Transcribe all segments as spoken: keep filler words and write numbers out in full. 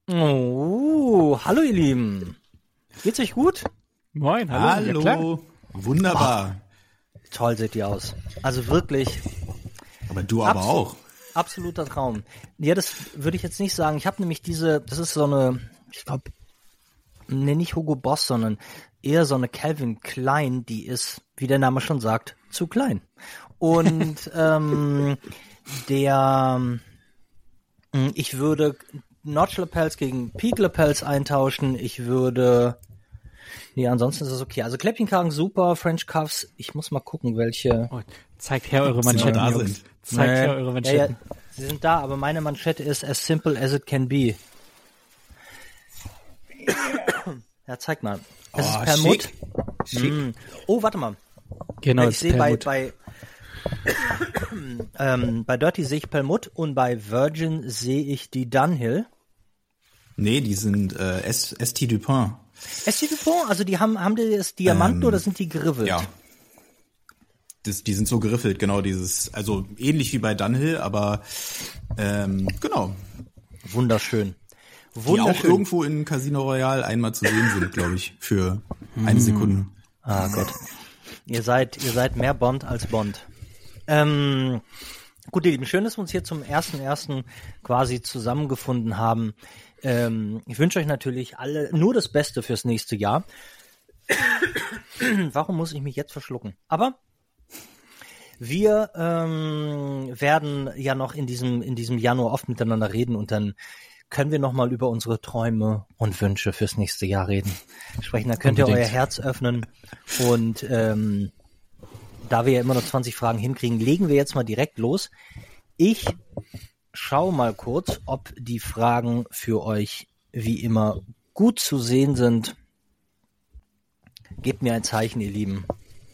Oh, hallo ihr Lieben. Geht's euch gut? Moin, hallo. Hallo. Ja, wunderbar. Oh, toll seht ihr aus. Also wirklich. Aber du aber Abs- auch. Absoluter Traum. Ja, das würde ich jetzt nicht sagen. Ich habe nämlich diese, das ist so eine, ich glaube, ne, nicht Hugo Boss, sondern eher so eine Calvin Klein, die ist, wie der Name schon sagt, zu klein. Und ähm, der, ich würde Notch Lapels gegen Peak Lapels eintauschen. Ich würde, nee, ansonsten ist es okay. Also Kläppchenkragen super, French Cuffs. Ich muss mal gucken, welche. Oh, zeigt her eure Sie noch Manschetten, da Jungs. sind. Zeigt Nee. her eure Ja, Manschetten. ja, sie sind da, aber meine Manschette ist as simple as it can be. Ja, zeig mal. Es ist Oh, Perlmutt. schick. Schick. Mm. Oh, warte mal. Genau, ich das sehe bei, Perlmutt. bei, ähm, bei Dirty sehe ich Perlmutt und bei Virgin sehe ich die Dunhill. Nee, die sind äh, S- St. Dupont. Est Dupont, also die haben, haben die das Diamanten Ähm, oder sind die geriffelt? Ja. Das, die sind so geriffelt, genau dieses, also ähnlich wie bei Dunhill, aber ähm, genau. Wunderschön. Die auch Wunderschön. irgendwo in Casino Royale einmal zu sehen sind, glaube ich, für eine Sekunde. Ah Gott. Ihr seid, ihr seid mehr Bond als Bond. Ähm, gut, ihr Lieben, schön, dass wir uns hier zum ersten ersten quasi zusammengefunden haben. Ähm, ich wünsche euch natürlich alle nur das Beste fürs nächste Jahr. Warum muss ich mich jetzt verschlucken? Aber wir ähm, werden ja noch in diesem in diesem Januar oft miteinander reden und dann können wir nochmal über unsere Träume und Wünsche fürs nächste Jahr reden. Sprechen, dann könnt ihr Unbedingt. euer Herz öffnen und ähm, da wir ja immer noch zwanzig Fragen hinkriegen, legen wir jetzt mal direkt los. Ich schaue mal kurz, ob die Fragen für euch wie immer gut zu sehen sind. Gebt mir ein Zeichen, ihr Lieben.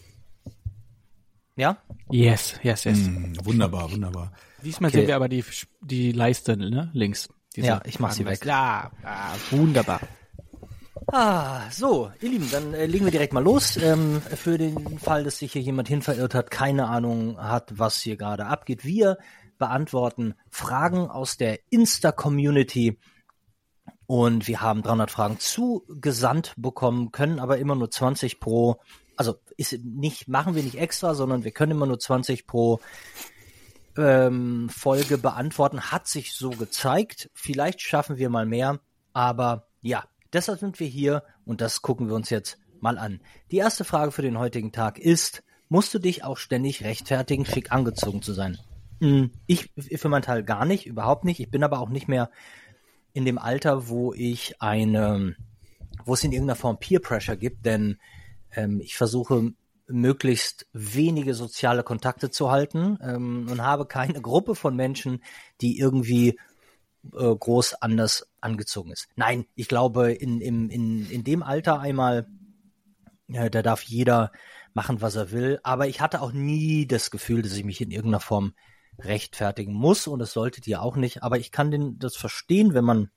Ja? Yes, yes, yes. Mm, wunderbar, wunderbar. Diesmal Okay. sehen wir aber die, die Leiste, ne? Links. Diese Ja, ich mach sie Fragenleiste. weg. Ja, ah, wunderbar. Ah, so, ihr Lieben, dann äh, legen wir direkt mal los. Ähm, für den Fall, dass sich hier jemand hinverirrt hat, keine Ahnung hat, was hier gerade abgeht. Wir beantworten Fragen aus der Insta-Community und wir haben dreihundert Fragen zugesandt bekommen, können aber immer nur zwanzig pro, also ist nicht, machen wir nicht extra, sondern wir können immer nur zwanzig pro ähm, Folge beantworten. Hat sich so gezeigt. Vielleicht schaffen wir mal mehr, aber ja, deshalb sind wir hier und das gucken wir uns jetzt mal an. Die erste Frage für den heutigen Tag ist, musst du dich auch ständig rechtfertigen, schick angezogen zu sein? Hm, Ich für meinen Teil gar nicht, überhaupt nicht. Ich bin aber auch nicht mehr in dem Alter, wo ich eine, wo es in irgendeiner Form Peer Pressure gibt, denn ähm, ich versuche möglichst wenige soziale Kontakte zu halten ähm, und habe keine Gruppe von Menschen, die irgendwie äh, groß anders angezogen ist. Nein, ich glaube, in, in, in, in dem Alter einmal, ja, da darf jeder machen, was er will, aber ich hatte auch nie das Gefühl, dass ich mich in irgendeiner Form rechtfertigen muss und das solltet ihr auch nicht, aber ich kann den, das verstehen, wenn man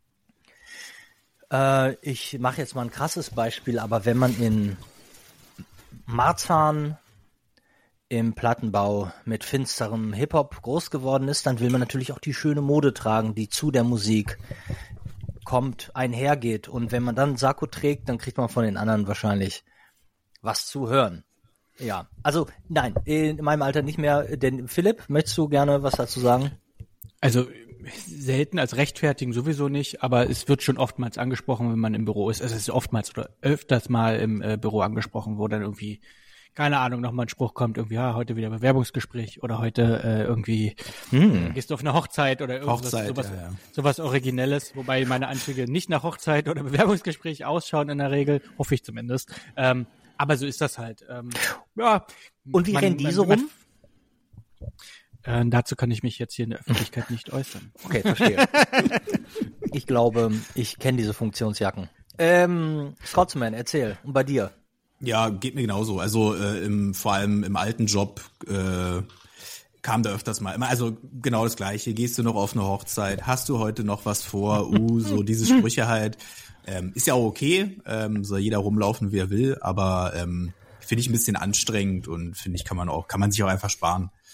äh, ich mache jetzt mal ein krasses Beispiel, aber wenn man in Marzahn im Plattenbau mit finsterem Hip-Hop groß geworden ist, dann will man natürlich auch die schöne Mode tragen, die zu der Musik kommt, einhergeht. Und wenn man dann Sakko trägt, dann kriegt man von den anderen wahrscheinlich was zu hören. Ja, also nein, in meinem Alter nicht mehr. Denn Philipp, möchtest du gerne was dazu sagen? Also selten als rechtfertigen sowieso nicht, aber es wird schon oftmals angesprochen, wenn man im Büro ist. Es ist oftmals oder öfters mal im äh, Büro angesprochen, wo dann irgendwie, keine Ahnung, nochmal ein Spruch kommt, irgendwie, ja, heute wieder Bewerbungsgespräch oder heute äh, irgendwie Hm. gehst du auf eine Hochzeit oder irgendwas, Hochzeit, sowas, ja, ja. sowas Originelles, wobei meine Anzüge nicht nach Hochzeit oder Bewerbungsgespräch ausschauen in der Regel, hoffe ich zumindest. Ähm, aber so ist das halt. Ähm, ja, Und wie rennen die so rum? Äh, dazu kann ich mich jetzt hier in der Öffentlichkeit nicht äußern. Okay, verstehe. Ich glaube, ich kenne diese Funktionsjacken. Ähm, Scotsman, erzähl. Und bei dir? Ja, geht mir genauso. Also äh, im, vor allem im alten Job äh, kam da öfters mal immer, also genau das Gleiche. Gehst du noch auf eine Hochzeit? Hast du heute noch was vor? Uh, so diese Sprüche halt. Ähm, ist ja auch okay, ähm, soll jeder rumlaufen, wie er will, aber ähm, finde ich ein bisschen anstrengend und finde ich, kann man auch, kann man sich auch einfach sparen.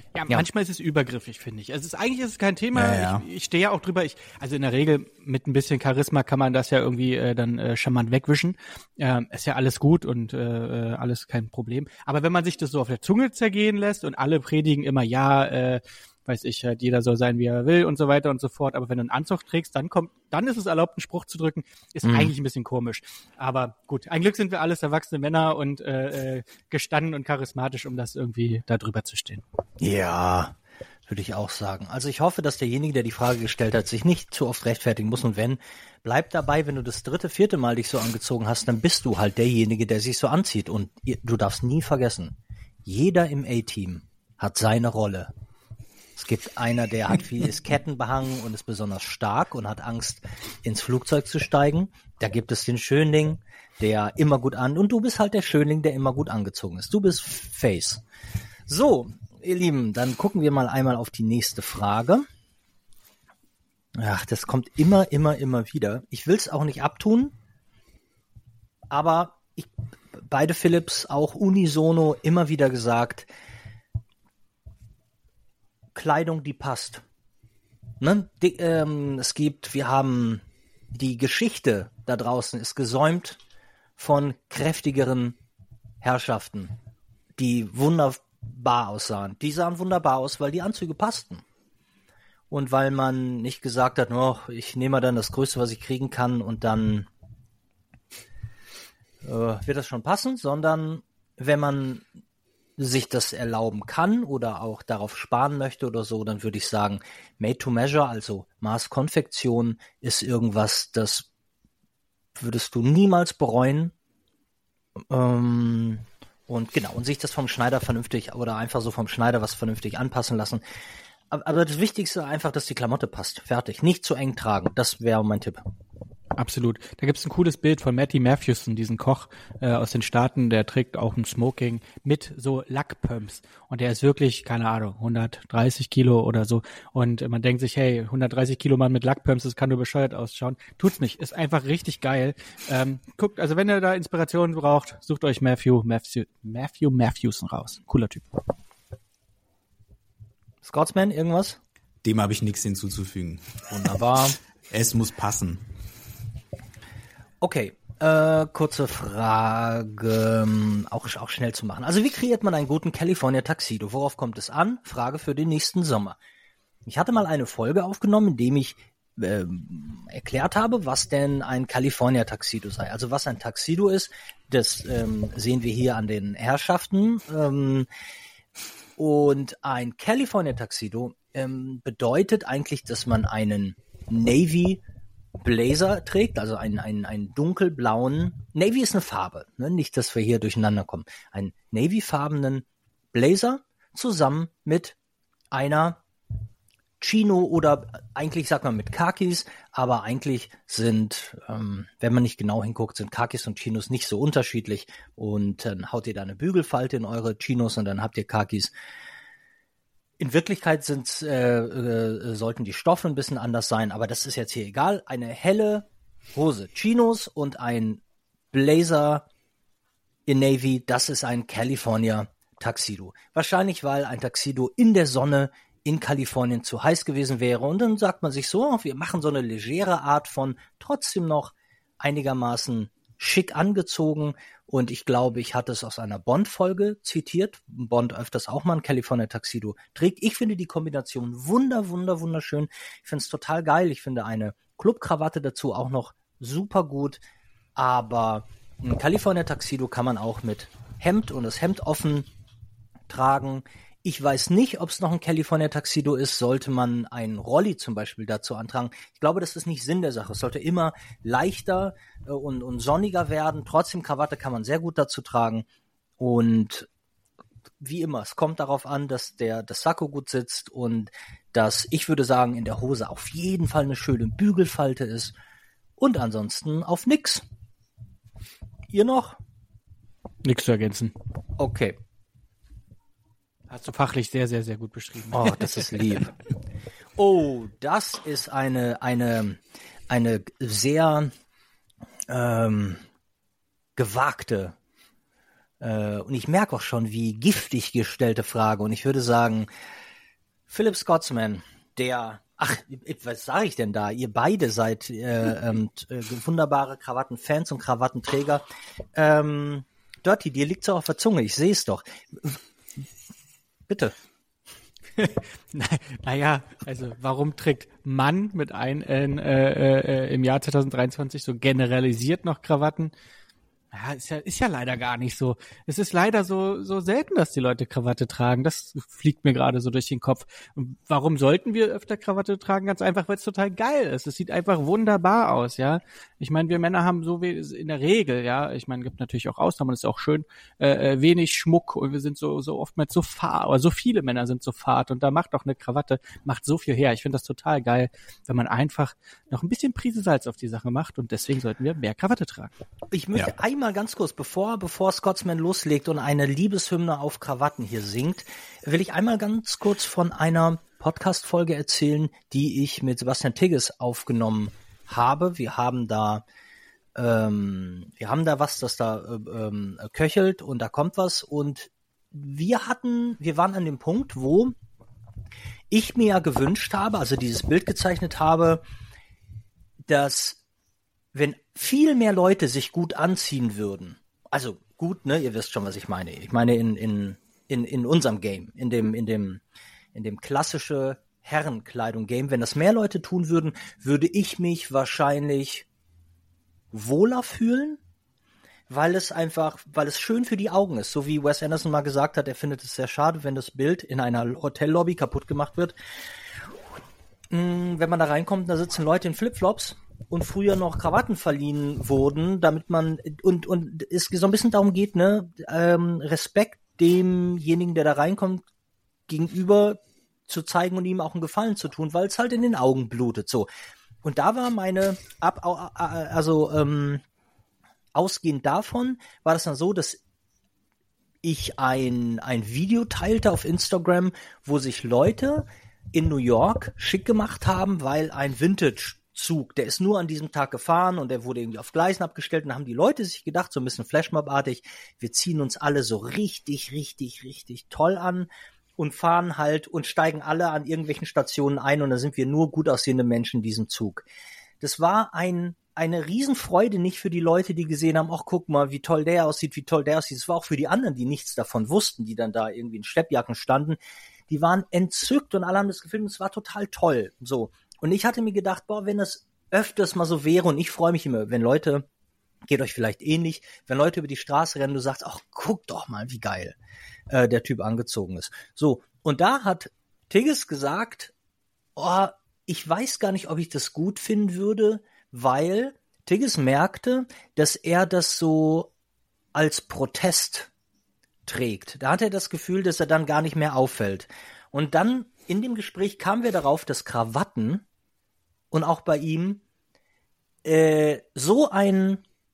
Ja, Ja. manchmal ist es übergriffig, finde ich. Also es ist, eigentlich ist es kein Thema. Ja, ja. Ich, ich stehe ja auch drüber. Ich, also in der Regel mit ein bisschen Charisma kann man das ja irgendwie äh, dann äh, charmant wegwischen. Ähm, ist ja alles gut und äh, alles kein Problem. Aber wenn man sich das so auf der Zunge zergehen lässt und alle predigen immer, ja, äh, weiß ich, halt, jeder soll sein, wie er will und so weiter und so fort. Aber wenn du einen Anzug trägst, dann kommt, dann ist es erlaubt, einen Spruch zu drücken. Ist Mhm. eigentlich ein bisschen komisch. Aber gut, ein Glück sind wir alles erwachsene Männer und äh, äh, gestanden und charismatisch, um das irgendwie da drüber zu stehen. Ja, würde ich auch sagen. Also ich hoffe, dass derjenige, der die Frage gestellt hat, sich nicht zu oft rechtfertigen muss. Und wenn, bleib dabei, wenn du das dritte, vierte Mal dich so angezogen hast, dann bist du halt derjenige, der sich so anzieht. Und ihr- du darfst nie vergessen, jeder im A-Team hat seine Rolle. Es gibt einer, der hat viel, ist kettenbehangen und ist besonders stark und hat Angst, ins Flugzeug zu steigen. Da gibt es den Schönling, der immer gut an, und du bist halt der Schönling, der immer gut angezogen ist. Du bist Face. So, ihr Lieben, dann gucken wir mal einmal auf die nächste Frage. Ach, das kommt immer, immer, immer wieder. Ich will es auch nicht abtun, aber ich, beide Philips auch unisono immer wieder gesagt, Kleidung, die passt. Ne? Die, ähm, es gibt, wir haben die Geschichte da draußen ist gesäumt von kräftigeren Herrschaften, die wunderbar aussahen. Die sahen wunderbar aus, weil die Anzüge passten. Und weil man nicht gesagt hat, oh, ich nehme mal dann das Größte, was ich kriegen kann, und dann äh, wird das schon passen, sondern wenn man sich das erlauben kann oder auch darauf sparen möchte oder so, dann würde ich sagen, made to measure, also Maßkonfektion, ist irgendwas, das würdest du niemals bereuen. Ähm, und genau, und sich das vom Schneider vernünftig oder einfach so vom Schneider was vernünftig anpassen lassen. Aber, aber das Wichtigste einfach, dass die Klamotte passt. Fertig. Nicht zu eng tragen. Das wäre mein Tipp. Absolut. Da gibt's ein cooles Bild von Matty Matthewson, diesen Koch äh, aus den Staaten, der trägt auch ein Smoking mit so Lackpumps. Und der ist wirklich, keine Ahnung, hundertdreißig Kilo oder so. Und man denkt sich, hey, hundertdreißig Kilo Mann mit Lackpumps, das kann nur bescheuert ausschauen. Tut's nicht. Ist einfach richtig geil. Ähm, guckt, also wenn ihr da Inspiration braucht, sucht euch Matthew, Matthew, Matthew Matthewson raus. Cooler Typ. Scotsman, irgendwas? Dem habe ich nichts hinzuzufügen. Wunderbar. Es muss passen. Okay, äh, kurze Frage, ähm, auch, auch schnell zu machen. Also wie kreiert man einen guten California Tuxedo? Worauf kommt es an? Frage für den nächsten Sommer. Ich hatte mal eine Folge aufgenommen, in dem ich ähm, erklärt habe, was denn ein California Tuxedo sei. Also was ein Tuxedo ist, das ähm, sehen wir hier an den Herrschaften. Ähm, und ein California Tuxedo ähm, bedeutet eigentlich, dass man einen Navy Blazer trägt, also einen, einen, einen dunkelblauen, Navy ist eine Farbe, ne? Nicht, dass wir hier durcheinander kommen, einen Navy-farbenen Blazer zusammen mit einer Chino oder eigentlich sagt man mit Khakis, aber eigentlich sind, ähm, wenn man nicht genau hinguckt, sind Khakis und Chinos nicht so unterschiedlich, und dann haut ihr da eine Bügelfalte in eure Chinos und dann habt ihr Khakis. In Wirklichkeit sind, äh, äh, sollten die Stoffe ein bisschen anders sein, aber das ist jetzt hier egal. Eine helle Hose, Chinos und ein Blazer in Navy, das ist ein California Tuxedo. Wahrscheinlich, weil ein Tuxedo in der Sonne in Kalifornien zu heiß gewesen wäre. Und dann sagt man sich so, oh, wir machen so eine legere Art von trotzdem noch einigermaßen schick angezogen. Und ich glaube, ich hatte es aus einer Bond-Folge zitiert. Bond öfters auch mal ein California Tuxedo trägt. Ich finde die Kombination wunder, wunder, wunderschön. Ich finde es total geil. Ich finde eine Clubkrawatte dazu auch noch super gut. Aber ein California Tuxedo kann man auch mit Hemd und das Hemd offen tragen. Ich weiß nicht, ob es noch ein California Tuxedo ist, sollte man einen Rolli zum Beispiel dazu antragen. Ich glaube, das ist nicht Sinn der Sache. Es sollte immer leichter äh, und, und sonniger werden. Trotzdem, Krawatte kann man sehr gut dazu tragen. Und wie immer, es kommt darauf an, dass der das Sakko gut sitzt und dass, ich würde sagen, in der Hose auf jeden Fall eine schöne Bügelfalte ist. Und ansonsten auf nix. Ihr noch? Nichts zu ergänzen. Okay. Hast du fachlich sehr, sehr, sehr gut beschrieben. Oh, das ist lieb. Oh, das ist eine, eine, eine sehr ähm, gewagte Äh, und ich merke auch schon, wie giftig gestellte Frage. Und ich würde sagen, Philip Scotsman, der, ach, was sage ich denn da? Ihr beide seid äh, ähm, äh, wunderbare Krawattenfans und Krawattenträger. Ähm, Dirty, dir liegt's auch auf der Zunge, ich sehe es doch. Bitte. Naja, also warum trägt Mann mit ein äh, äh, im Jahr zwanzig dreiundzwanzig so generalisiert noch Krawatten? Ja, ist ja, ist ja leider gar nicht so. Es ist leider so, so selten, dass die Leute Krawatte tragen. Das fliegt mir gerade so durch den Kopf. Und warum sollten wir öfter Krawatte tragen? Ganz einfach, weil es total geil ist. Es sieht einfach wunderbar aus, ja. Ich meine, wir Männer haben so wie in der Regel, ja. Ich meine, gibt natürlich auch Ausnahmen, das ist auch schön, äh, wenig Schmuck und wir sind so, so oftmals so fad, aber so viele Männer sind so fad und da macht auch eine Krawatte, macht so viel her. Ich finde das total geil, wenn man einfach noch ein bisschen Prise Salz auf die Sache macht und deswegen sollten wir mehr Krawatte tragen. Ich möchte ja. mal ganz kurz, bevor, bevor Scotsman loslegt und eine Liebeshymne auf Krawatten hier singt, will ich einmal ganz kurz von einer Podcast-Folge erzählen, die ich mit Sebastian Tigges aufgenommen habe. Wir haben da, ähm, wir haben da was, das da ähm, köchelt und da kommt was und wir hatten, wir waren an dem Punkt, wo ich mir ja gewünscht habe, also dieses Bild gezeichnet habe, dass wenn viel mehr Leute sich gut anziehen würden, also gut, ne, ihr wisst schon, was ich meine. Ich meine in in in in unserem Game, in dem in dem in dem klassische Herrenkleidung Game, wenn das mehr Leute tun würden, würde ich mich wahrscheinlich wohler fühlen, weil es einfach, weil es schön für die Augen ist, so wie Wes Anderson mal gesagt hat, er findet es sehr schade, wenn das Bild in einer Hotellobby kaputt gemacht wird. Wenn man da reinkommt, da sitzen Leute in Flipflops und früher noch Krawatten verliehen wurden, damit man und und es so ein bisschen darum geht, ne, ähm, Respekt demjenigen, der da reinkommt, gegenüber zu zeigen und ihm auch einen Gefallen zu tun, weil es halt in den Augen blutet. So. Und da war meine ab also ähm, ausgehend davon war das dann so, dass ich ein ein Video teilte auf Instagram, wo sich Leute in New York schick gemacht haben, weil ein Vintage-Zug, der ist nur an diesem Tag gefahren und der wurde irgendwie auf Gleisen abgestellt und da haben die Leute sich gedacht, so ein bisschen Flashmob-artig, wir ziehen uns alle so richtig, richtig, richtig toll an und fahren halt und steigen alle an irgendwelchen Stationen ein und da sind wir nur gut aussehende Menschen in diesem Zug. Das war ein eine Riesenfreude nicht für die Leute, die gesehen haben, ach guck mal, wie toll der aussieht, wie toll der aussieht. Es war auch für die anderen, die nichts davon wussten, die dann da irgendwie in Schleppjacken standen. Die waren entzückt und alle haben das gefilmt, es war total toll. So. Und ich hatte mir gedacht, boah, wenn das öfters mal so wäre und ich freue mich immer, wenn Leute, geht euch vielleicht ähnlich, wenn Leute über die Straße rennen, du sagst, ach, guck doch mal, wie geil äh, der Typ angezogen ist. So. Und da hat Tigges gesagt, oh, ich weiß gar nicht, ob ich das gut finden würde, weil Tigges merkte, dass er das so als Protest trägt. Da hat er das Gefühl, dass er dann gar nicht mehr auffällt. Und dann in dem Gespräch kamen wir darauf, dass Krawatten und auch bei ihm äh, so ein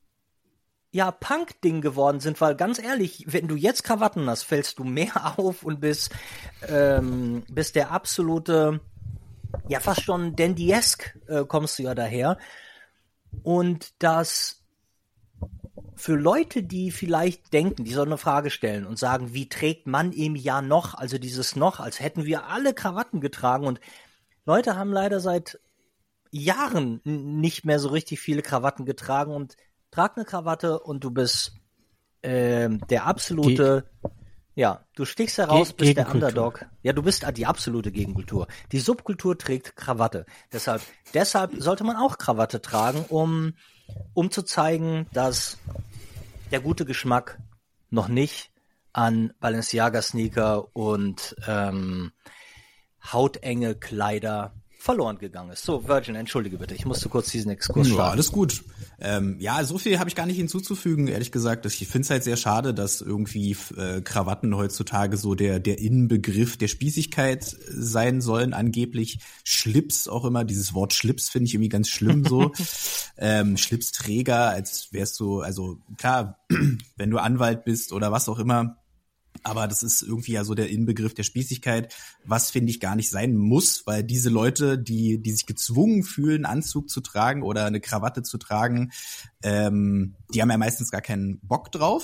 ja Punk-Ding geworden sind, weil ganz ehrlich, wenn du jetzt Krawatten hast, fällst du mehr auf und bist, ähm, bist der absolute, ja fast schon Dandy-esque äh, kommst du ja daher. Und das für Leute, die vielleicht denken, die sollen eine Frage stellen und sagen, wie trägt man im Jahr noch, also dieses noch, als hätten wir alle Krawatten getragen und Leute haben leider seit Jahren nicht mehr so richtig viele Krawatten getragen und trag eine Krawatte und du bist ähm, der absolute, Ge- ja, du stichst heraus, Ge- bist der Underdog. Ja, du bist die absolute Gegenkultur. Die Subkultur trägt Krawatte. Deshalb, deshalb sollte man auch Krawatte tragen, um um zu zeigen, dass der gute Geschmack noch nicht an Balenciaga-Sneaker und ähm, hautenge Kleider verloren gegangen ist. So, Virgin, entschuldige bitte, ich musste kurz diesen Exkurs starten. Ja, alles gut. Ähm, ja, so viel habe ich gar nicht hinzuzufügen, ehrlich gesagt. Ich finde es halt sehr schade, dass irgendwie äh, Krawatten heutzutage so der der Inbegriff der Spießigkeit sein sollen, angeblich. Schlips auch immer, dieses Wort Schlips finde ich irgendwie ganz schlimm so. ähm, Schlipsträger, als wärst du, also klar, wenn du Anwalt bist oder was auch immer, aber das ist irgendwie ja so der Inbegriff der Spießigkeit, was finde ich gar nicht sein muss, weil diese Leute, die die sich gezwungen fühlen, Anzug zu tragen oder eine Krawatte zu tragen, ähm, die haben ja meistens gar keinen Bock drauf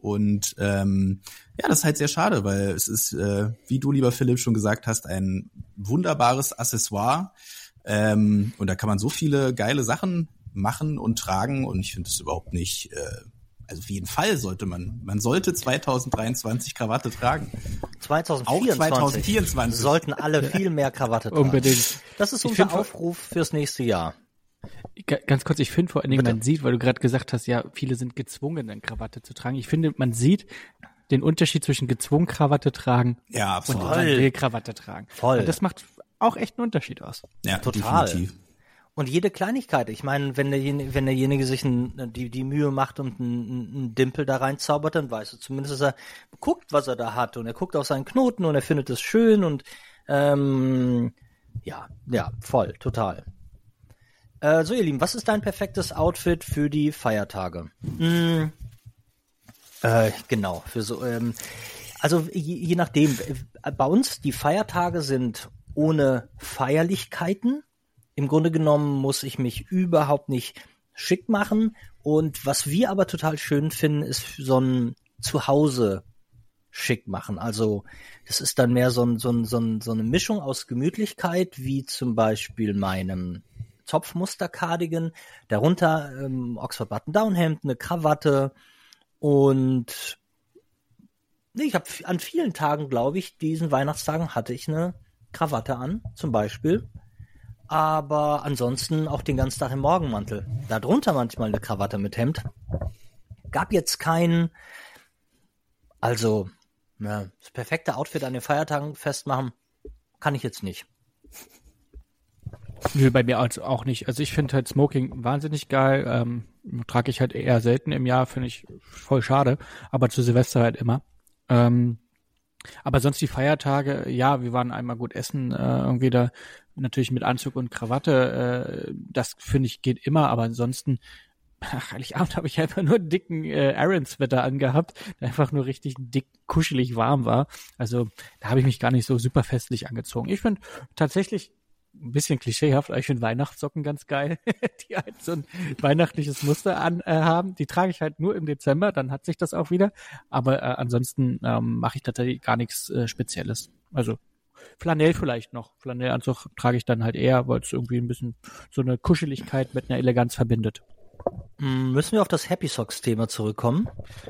Und ähm, ja, das ist halt sehr schade, weil es ist, äh, wie du, lieber Philipp, schon gesagt hast, ein wunderbares Accessoire. Ähm, und da kann man so viele geile Sachen machen und tragen. Und ich finde es überhaupt nicht, äh, also auf jeden Fall sollte man, man sollte zwanzig dreiundzwanzig Krawatte tragen. zwanzig vierundzwanzig, auch zwanzig vierundzwanzig sollten alle viel mehr Krawatte tragen. Unbedingt. Das ist Ich unser find- Aufruf fürs nächste Jahr. Ga- Ganz kurz, ich finde vor allen Dingen, Bitte. man sieht, weil du gerade gesagt hast, ja, viele sind gezwungen, eine Krawatte zu tragen. Ich finde, man sieht den Unterschied zwischen gezwungen Krawatte tragen Ja, und absolut. Voll. man will Krawatte tragen. Voll. Und das macht auch echt einen Unterschied aus. Ja, Total. definitiv. Und jede Kleinigkeit, ich meine, wenn derjenige, wenn derjenige sich ein, die, die Mühe macht und einen, einen Dimpel da reinzaubert, dann weißt du zumindest, dass er guckt, was er da hat und er guckt auf seinen Knoten und er findet es schön und ähm, ja, ja, voll, total. Äh, so, ihr Lieben, was ist dein perfektes Outfit für die Feiertage? Hm, äh, genau, für so, ähm, also je, je nachdem, äh, bei uns die Feiertage sind ohne Feierlichkeiten. Im Grunde genommen muss ich mich überhaupt nicht schick machen. Und was wir aber total schön finden, ist so ein Zuhause schick machen. Also das ist dann mehr so, ein, so, ein, so, ein, so eine Mischung aus Gemütlichkeit, wie zum Beispiel meinem Zopfmuster-Cardigan. Darunter ähm, Oxford-Button-Down-Hemd, eine Krawatte und nee, ich habe an vielen Tagen, glaube ich, diesen Weihnachtstagen hatte ich eine Krawatte an, zum Beispiel. Aber ansonsten auch den ganzen Tag im Morgenmantel. Darunter manchmal eine Krawatte mit Hemd. Gab jetzt keinen, also ja, das perfekte Outfit an den Feiertagen festmachen, kann ich jetzt nicht. Nö, bei mir also auch nicht. Also ich finde halt Smoking wahnsinnig geil. Ähm, trage ich halt eher selten im Jahr, finde ich voll schade. Aber zu Silvester halt immer. Ähm, aber sonst die Feiertage, ja, wir waren einmal gut essen, äh, irgendwie da natürlich mit Anzug und Krawatte. Äh, das finde ich geht immer, aber ansonsten ach, Heiligabend habe ich einfach nur einen dicken äh, Aaron-Sweater angehabt, der einfach nur richtig dick, kuschelig warm war. Also da habe ich mich gar nicht so super festlich angezogen. Ich finde tatsächlich ein bisschen klischeehaft, aber ich finde Weihnachtssocken ganz geil, die halt so ein weihnachtliches Muster an äh, haben. Die trage ich halt nur im Dezember, dann hat sich das auch wieder. Aber äh, ansonsten ähm, mache ich tatsächlich gar nichts äh, Spezielles. Also Flanell vielleicht noch. Flanellanzug trage ich dann halt eher, weil es irgendwie ein bisschen so eine Kuscheligkeit mit einer Eleganz verbindet. Hm, müssen wir auf das Happy Socks Thema zurückkommen?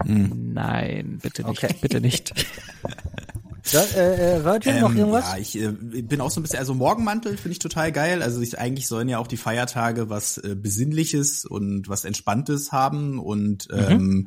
Nein, bitte nicht, Okay. bitte nicht. Ja, äh, äh, Virgin, noch Ähm, irgendwas? Ja, ich äh, bin auch so ein bisschen, also Morgenmantel finde ich total geil. Also ich, eigentlich sollen ja auch die Feiertage was äh, Besinnliches und was Entspanntes haben. Und ähm,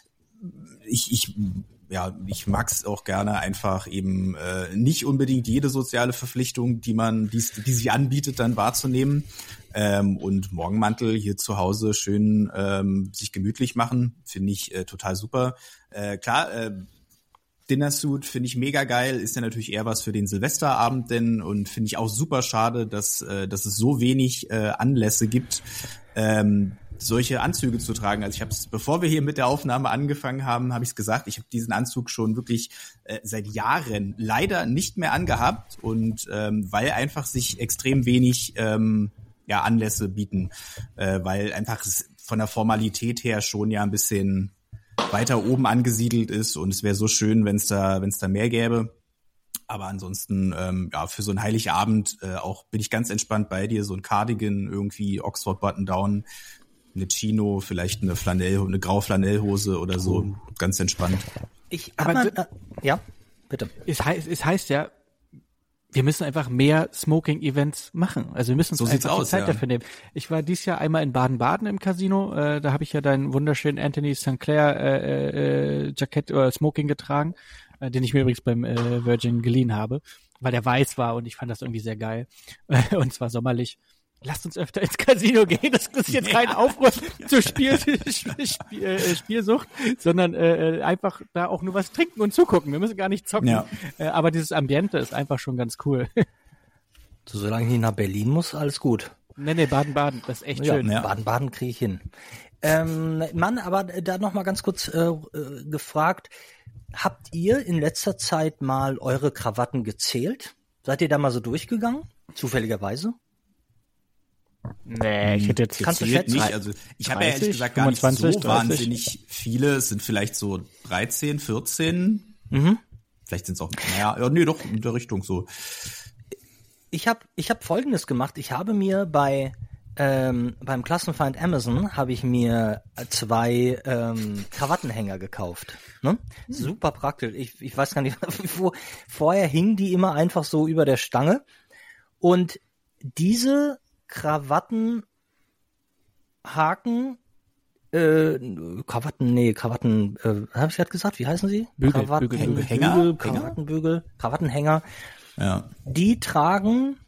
ich, ich, ja, ich mag's auch gerne einfach eben äh, nicht unbedingt jede soziale Verpflichtung, die man, die, die sich anbietet, dann wahrzunehmen. Ähm, und Morgenmantel hier zu Hause schön ähm, sich gemütlich machen, finde ich äh, total super. Äh, klar, äh, Dinnersuit finde ich mega geil, ist ja natürlich eher was für den Silvesterabend denn und finde ich auch super schade, dass äh, dass es so wenig äh, Anlässe gibt, ähm, solche Anzüge zu tragen. Also ich habe es, bevor wir hier mit der Aufnahme angefangen haben, habe ich es gesagt, ich habe diesen Anzug schon wirklich äh, seit Jahren leider nicht mehr angehabt und ähm, weil einfach sich extrem wenig ähm, ja Anlässe bieten, äh, weil einfach es von der Formalität her schon ja ein bisschen weiter oben angesiedelt ist und es wäre so schön, wenn es da, wenn es da mehr gäbe. Aber ansonsten, ähm, ja, für so einen Heiligabend äh, auch bin ich ganz entspannt bei dir. So ein Cardigan, irgendwie Oxford Button Down, eine Chino, vielleicht eine Flanell, eine graue Flanellhose oder so, ganz entspannt. Ich Aber aber, d- äh, ja, bitte. Es heißt, es heißt ja, wir müssen einfach mehr Smoking-Events machen. Also wir müssen uns So sieht's einfach die aus, Zeit ja. dafür nehmen. Ich war dieses Jahr einmal in Baden-Baden im Casino. Äh, da habe ich ja deinen wunderschönen Anthony Sinclair äh, äh, Jackett oder Smoking getragen, äh, den ich mir übrigens beim äh, Virgin geliehen habe, weil der weiß war und ich fand das irgendwie sehr geil. Und zwar sommerlich. Lasst uns öfter ins Casino gehen. Das ist jetzt kein Aufruf zur Spiel, Spiel, äh, Spielsucht, sondern äh, einfach da auch nur was trinken und zugucken. Wir müssen gar nicht zocken. Ja. Äh, aber dieses Ambiente ist einfach schon ganz cool. So, solange ich nicht nach Berlin muss, alles gut. nee, nee, Baden-Baden, das ist echt Ja, schön. ja. Baden-Baden kriege ich hin. Ähm, Mann, aber da noch mal ganz kurz äh, äh, gefragt, habt ihr in letzter Zeit mal eure Krawatten gezählt? Seid ihr da mal so durchgegangen? Zufälligerweise? Nee, ich hätte jetzt Kannst du Zählt schätzen? nicht. Also ich habe ja ehrlich dreißig, gesagt gar nicht so fünfundzwanzig, dreißig. wahnsinnig viele. Es sind vielleicht so dreizehn, vierzehn. Mhm. Vielleicht sind es auch, naja, ja, nee, doch, in der Richtung so. Ich habe ich hab Folgendes gemacht. Ich habe mir bei ähm, beim Klassenfeind Amazon habe ich mir zwei ähm, Krawattenhänger gekauft. Ne? Super praktisch. Ich, ich weiß gar nicht, wo, vorher hingen die immer einfach so über der Stange. Und diese Krawattenhaken, äh, Krawatten, nee, Krawatten, äh, habe ich gerade gesagt, wie heißen sie? Bügel, Krawatten, Bügel, Bügel. Hänger? Bügel, Hänger? Krawattenbügel, Krawattenhänger. Ja. Die tragen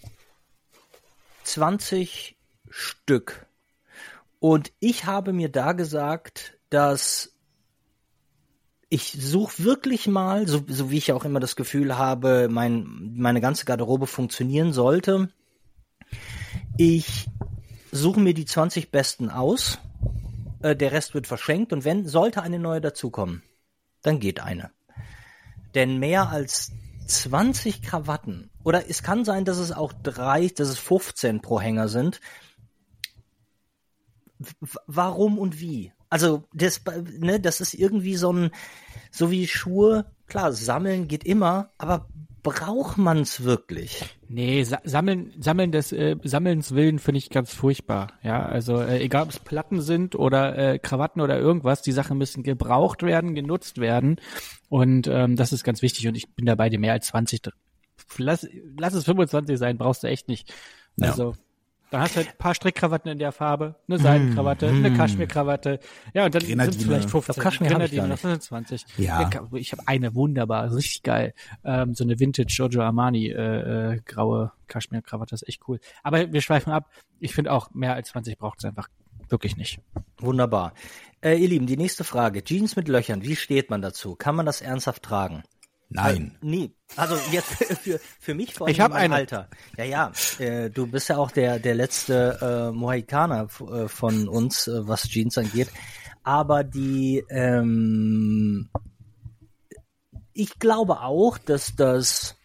zwanzig Stück. Und ich habe mir da gesagt, dass ich suche wirklich mal, so, so wie ich auch immer das Gefühl habe, mein, meine ganze Garderobe funktionieren sollte. Ich suche mir die zwanzig besten aus. Äh, der Rest wird verschenkt. Und wenn, sollte eine neue dazukommen, dann geht eine. Denn mehr als zwanzig Krawatten, oder es kann sein, dass es auch drei, dass es fünfzehn pro Hänger sind. W- warum und wie? Also das, ne, das ist irgendwie so ein, so wie Schuhe, klar, sammeln geht immer, aber braucht man's wirklich? Nee, sa sammeln, sammeln des äh, Sammelns willen finde ich ganz furchtbar. Ja, also äh, egal ob es Platten sind oder äh, Krawatten oder irgendwas, die Sachen müssen gebraucht werden, genutzt werden und ähm, das ist ganz wichtig und ich bin dabei, dir mehr als zwanzig. Lass, lass es fünfundzwanzig sein, brauchst du echt nicht. Also ja. Dann hast du halt ein paar Strickkrawatten in der Farbe, eine Seidenkrawatte, mm, eine Kaschmirkrawatte. Ja, und dann sind es vielleicht fünfzehn. Kaschmir habe ich gar nicht. fünfundzwanzig. Ja. Ich habe eine wunderbar, richtig geil. Ähm, so eine Vintage Giorgio Armani äh, äh, graue Kaschmirkrawatte, ist echt cool. Aber wir schweifen ab. Ich finde auch, mehr als zwanzig braucht es einfach wirklich nicht. Wunderbar. Äh, ihr Lieben, die nächste Frage. Jeans mit Löchern, wie steht man dazu? Kann man das ernsthaft tragen? Nein. Äh, nee, also jetzt für für mich vor allem Ich hab in meinem eine. Alter. Ja, ja, äh, du bist ja auch der der letzte äh, Mohikaner äh, von uns, äh, was Jeans angeht. Aber die, ähm, ich glaube auch, dass das,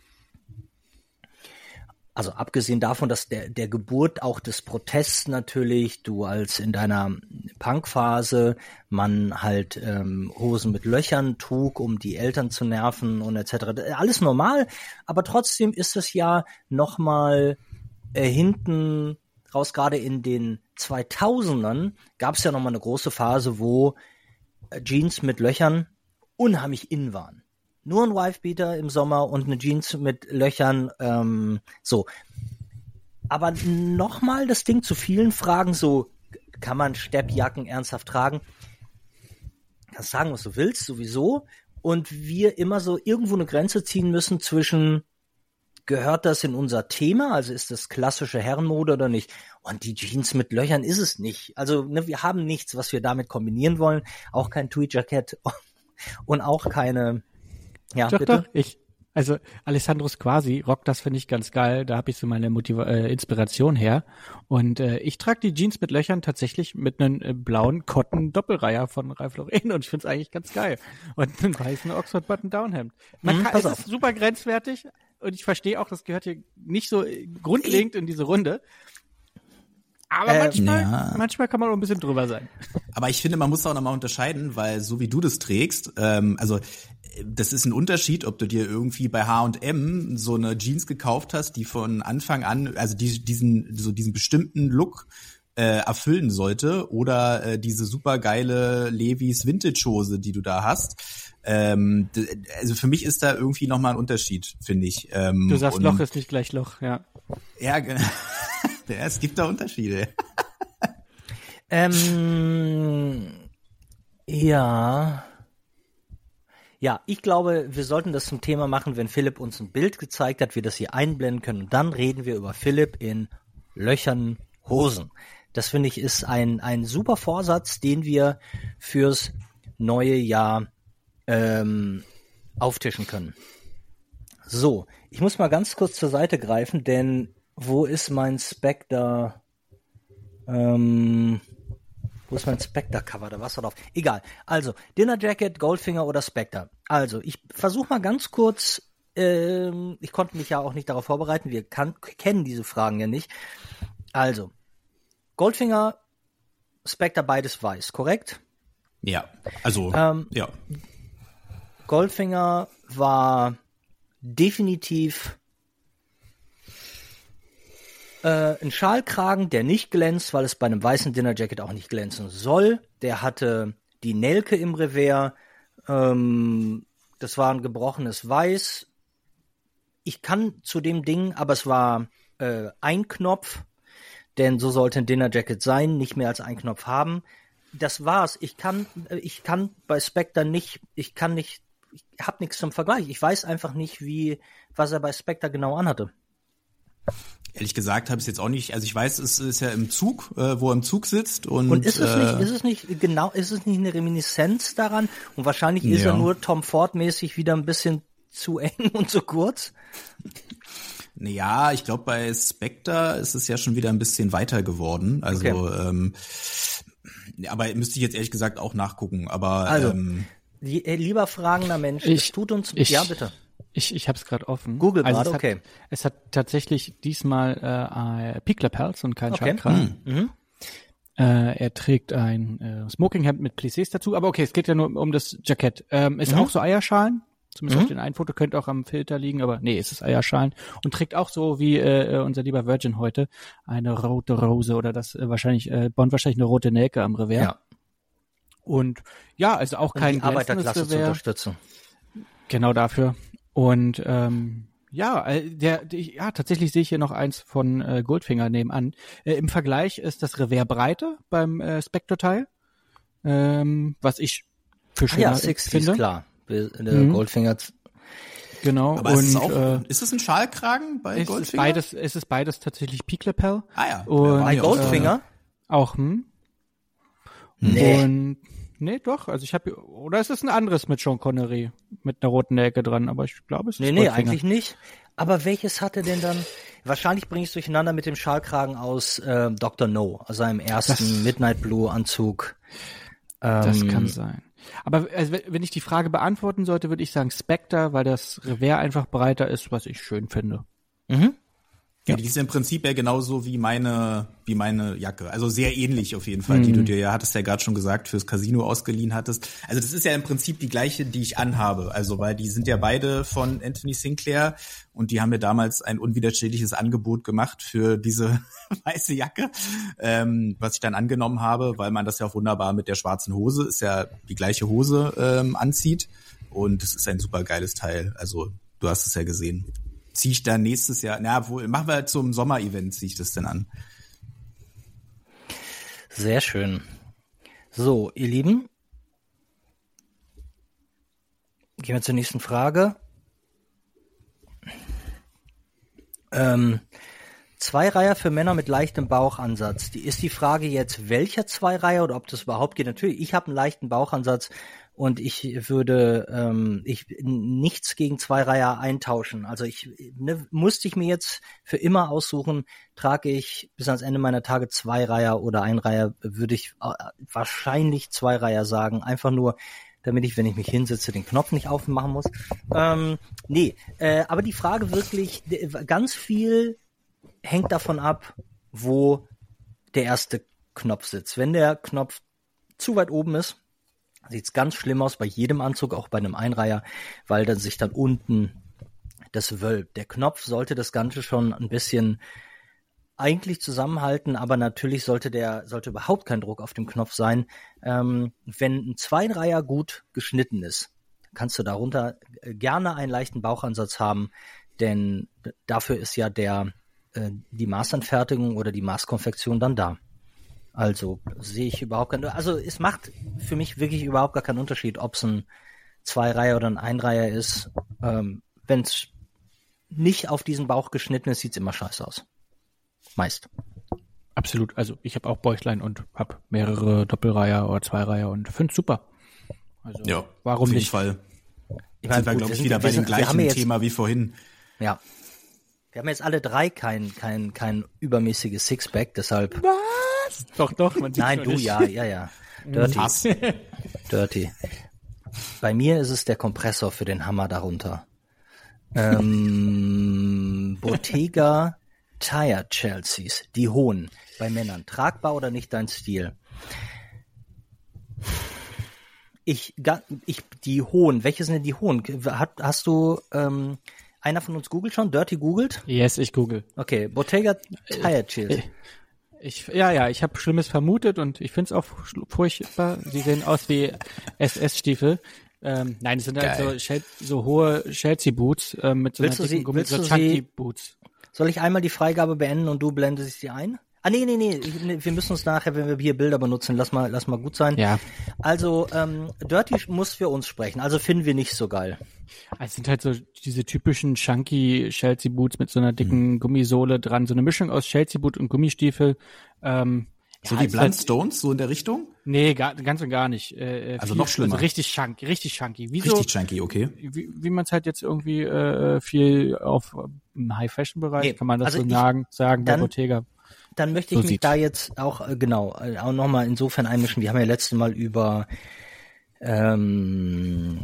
also abgesehen davon, dass der der Geburt auch des Protests natürlich, du als in deiner Punkphase, man halt ähm, Hosen mit Löchern trug, um die Eltern zu nerven und et cetera. Alles normal, aber trotzdem ist es ja nochmal äh, hinten raus, gerade in den zweitausendern gab es ja nochmal eine große Phase, wo äh, Jeans mit Löchern unheimlich in waren. Nur ein Wifebeater im Sommer und eine Jeans mit Löchern, ähm, so. Aber nochmal das Ding zu vielen Fragen, so, kann man Steppjacken ernsthaft tragen? Kannst sagen, was du willst, sowieso. Und wir immer so irgendwo eine Grenze ziehen müssen zwischen, gehört das in unser Thema, also ist das klassische Herrenmode oder nicht? Und die Jeans mit Löchern ist es nicht. Also, ne, wir haben nichts, was wir damit kombinieren wollen. Auch kein Tweed-Jackett und auch keine. Ja, doch, bitte? doch, ich, also Alessandro Squasi rockt das, finde ich ganz geil, da habe ich so meine Motiva äh, Inspiration her und äh, ich trage die Jeans mit Löchern tatsächlich mit einem äh, blauen Cotton-Doppelreiher von Ralph Lauren und ich finde es eigentlich ganz geil und einen weißen Oxford-Button-Down-Hemd. Man Mhm, kann, pass es auf. ist super grenzwertig und ich verstehe auch, das gehört hier nicht so äh, grundlegend in diese Runde, aber Äh, manchmal, ja. manchmal kann man auch ein bisschen drüber sein. Aber ich finde, man muss auch nochmal unterscheiden, weil so wie du das trägst, ähm, also das ist ein Unterschied, ob du dir irgendwie bei H und M so eine Jeans gekauft hast, die von Anfang an, also die, diesen so diesen bestimmten Look äh, erfüllen sollte, oder äh, diese supergeile Levi's Vintage-Hose, die du da hast. Ähm, d- also für mich ist da irgendwie nochmal ein Unterschied, finde ich. Ähm, Du sagst, und- Loch ist nicht gleich Loch, ja. Ja, ge- ja, es gibt da Unterschiede. Ähm, ja. Ja, ich glaube, wir sollten das zum Thema machen, wenn Philipp uns ein Bild gezeigt hat, wir das hier einblenden können. Und dann reden wir über Philipp in Löchern Hosen. Das finde ich ist ein, ein super Vorsatz, den wir fürs neue Jahr ähm, auftischen können. So, ich muss mal ganz kurz zur Seite greifen, denn wo ist mein Spectre? Ähm, wo ist mein Spectre-Cover? Da war's doch drauf. Egal. Also, Dinner Jacket, Goldfinger oder Spectre. Also, ich versuche mal ganz kurz, ähm, ich konnte mich ja auch nicht darauf vorbereiten, wir kann, kennen diese Fragen ja nicht. Also, Goldfinger, Spectre, beides weiß, korrekt? Ja, also, Ähm, ja. Goldfinger war definitiv äh, ein Schalkragen, der nicht glänzt, weil es bei einem weißen Dinnerjacket auch nicht glänzen soll. Der hatte die Nelke im Revers. Ähm, das war ein gebrochenes Weiß. Ich kann zu dem Ding, aber es war äh, ein Knopf, denn so sollte ein Dinnerjacket sein, nicht mehr als einen Knopf haben. Das war's. Ich kann, ich kann bei Spectre nicht, ich kann nicht, ich habe nichts zum Vergleich. Ich weiß einfach nicht, wie, was er bei Spectre genau anhatte. Ehrlich gesagt habe ich es jetzt auch nicht, also ich weiß, es ist ja im Zug, äh, wo er im Zug sitzt und, Und ist es äh, nicht, ist es nicht genau, ist es nicht eine Reminiszenz daran? Und wahrscheinlich ist Ja. er nur Tom Ford mäßig wieder ein bisschen zu eng und zu kurz. Ja, ich glaube, bei Spectre ist es ja schon wieder ein bisschen weiter geworden. Also, Okay. ähm, aber müsste ich jetzt ehrlich gesagt auch nachgucken. Aber Also, ähm, Die, äh, lieber fragender Mensch, Ich- es tut uns, ich- ja bitte. Ich, ich habe es gerade offen. Google also gerade, es okay. Hat, es hat tatsächlich diesmal äh, Pickler-Pelz und kein Okay. Schalkragen. Mhm. Äh, er trägt ein äh, Smokinghemd mit Plissés dazu. Aber okay, es geht ja nur um das Jackett. Ähm, ist Mhm. auch so Eierschalen. Zumindest Mhm. auf den einen Foto, könnte auch am Filter liegen, aber nee, es ist Eierschalen. Und trägt auch so wie äh, unser lieber Virgin heute eine rote Rose oder das äh, wahrscheinlich, äh, Bond wahrscheinlich eine rote Nelke am Revers. Ja. Und ja, also auch Um kein die glänzendes Arbeiterklasse zu Revers. unterstützen. Genau dafür. Und ähm, ja, äh, der, der, ja, tatsächlich sehe ich hier noch eins von äh, Goldfinger nebenan. Äh, Im Vergleich ist das Revers breiter beim äh, Spectre-Teil, ähm, was ich für Ah schöner ja, sechzig finde. ist klar. Der Mhm. Goldfinger. Genau. aber und ist es auch, äh, ist es ein Schalkragen bei es ist Goldfinger? beides, es ist beides tatsächlich Peak Lapel. Ah ja. Und, wir waren Bei ja auch- Goldfinger? Auch, hm? Nee. Und nee, doch. Also ich habe oder es ist ein anderes mit Sean Connery mit einer roten Nelke dran, aber ich glaube, es ist Nee, nee, Goldfinger. eigentlich nicht. Aber welches hat er denn dann? Wahrscheinlich bringe ich es durcheinander mit dem Schalkragen aus äh, Doktor No, also seinem ersten Das- Midnight Blue Anzug. Ähm, Das kann sein. Aber also, wenn- wenn ich die Frage beantworten sollte, würde ich sagen Spectre, weil das Revers einfach breiter ist, was ich schön finde. Mhm. Ja, die ist im Prinzip ja genauso wie meine, wie meine Jacke. Also sehr ähnlich auf jeden Fall, die du dir ja, hattest ja gerade schon gesagt, fürs Casino ausgeliehen hattest. Also das ist ja im Prinzip die gleiche, die ich anhabe. Also weil die sind ja beide von Anthony Sinclair und die haben mir damals ein unwiderstehliches Angebot gemacht für diese weiße Jacke, ähm, was ich dann angenommen habe, weil man das ja auch wunderbar mit der schwarzen Hose, ist ja die gleiche Hose, ähm, anzieht. Und es ist ein super geiles Teil. Also du hast es ja gesehen. Ziehe ich dann nächstes Jahr, na wohl, machen wir zum Sommerevent, ziehe ich das denn an. Sehr schön. So, ihr Lieben, gehen wir zur nächsten Frage. Ähm, Zweireiher für Männer mit leichtem Bauchansatz. Die ist die Frage jetzt, welcher Zweireiher oder ob das überhaupt geht. Natürlich, ich habe einen leichten Bauchansatz und ich würde ähm, ich nichts gegen Zweireiher eintauschen. Also ich ne, musste ich mir jetzt für immer aussuchen, trage ich bis ans Ende meiner Tage Zweireiher oder Einreiher, würde ich äh, wahrscheinlich Zweireiher sagen. Einfach nur, damit ich, wenn ich mich hinsetze, den Knopf nicht aufmachen muss. Ähm, nee, äh, aber die Frage wirklich, ganz viel hängt davon ab, wo der erste Knopf sitzt. Wenn der Knopf zu weit oben ist, sieht's ganz schlimm aus bei jedem Anzug, auch bei einem Einreiher, weil dann sich dann unten das wölbt. Der Knopf sollte das Ganze schon ein bisschen eigentlich zusammenhalten, aber natürlich sollte der sollte überhaupt kein Druck auf dem Knopf sein. Ähm, wenn ein Zweireiher gut geschnitten ist, kannst du darunter gerne einen leichten Bauchansatz haben, denn dafür ist ja der äh, die Maßanfertigung oder die Maßkonfektion dann da. Also sehe ich überhaupt keinen, also es macht für mich wirklich überhaupt gar keinen Unterschied, ob es ein Zweireiher oder ein Einreiher ist. Ähm, wenn es nicht auf diesen Bauch geschnitten ist, sieht's immer scheiße aus. Meist. Absolut. Also ich habe auch Bäuchlein und habe mehrere Doppelreiher oder Zweireiher und finde super. Also Ja, warum auf jeden nicht? Fall. Ich Sind wir, gut, glaube ich, sind- wieder wir bei dem sind- wir haben gleichen ja jetzt, Thema wie vorhin. Ja. Wir haben jetzt alle drei kein, kein, kein übermäßiges Sixpack, deshalb. Was? Doch, doch. Man sieht's Nein, nur du, nicht. ja, ja, ja. Dirty, Hass. dirty. Bei mir ist es der Kompressor für den Hammer darunter. Ähm, Bottega Tire Chelseas, die hohen. bei Männern. Tragbar oder nicht dein Stil? Ich, ich, die hohen, welche sind denn die hohen? Hast, hast du, ähm, einer von uns googelt schon? Dirty googelt? Yes, ich google. Okay, Bottega Tire Chill. Ich, ja, ja, ich habe Schlimmes vermutet und ich find's auch furchtbar. Sie sehen aus wie S S-Stiefel. Ähm, nein, es sind Geil. halt so, Shel- so hohe Chelsea-Boots äh, mit so willst einer dicken sie, Gummi, so Chunky-Boots. Soll ich einmal die Freigabe beenden und du blendest sie ein? Ah, nee, nee, nee, ich, nee, wir müssen uns nachher, wenn wir hier Bilder benutzen, lass mal, lass mal gut sein. Ja. Also, ähm, Dirty muss für uns sprechen, also finden wir nicht so geil. Es sind halt so diese typischen chunky Chelsea-Boots mit so einer dicken mhm. Gummisohle dran, so eine Mischung aus Chelsea-Boot und Gummistiefel. Ähm, so ja, wie Blunt Stones, so in der Richtung? Nee, gar, ganz und gar nicht. Äh, also viel, noch schlimmer. Also richtig chunky, richtig chunky. Wie richtig so, chunky, okay. Wie, wie man es halt jetzt irgendwie äh, viel auf im High-Fashion-Bereich, nee, kann man das also so ich, sagen, sagen bei Bottega. Dann möchte ich so mich sieht. da jetzt auch, äh, genau, auch nochmal insofern einmischen. Wir haben ja letztes Mal über ähm,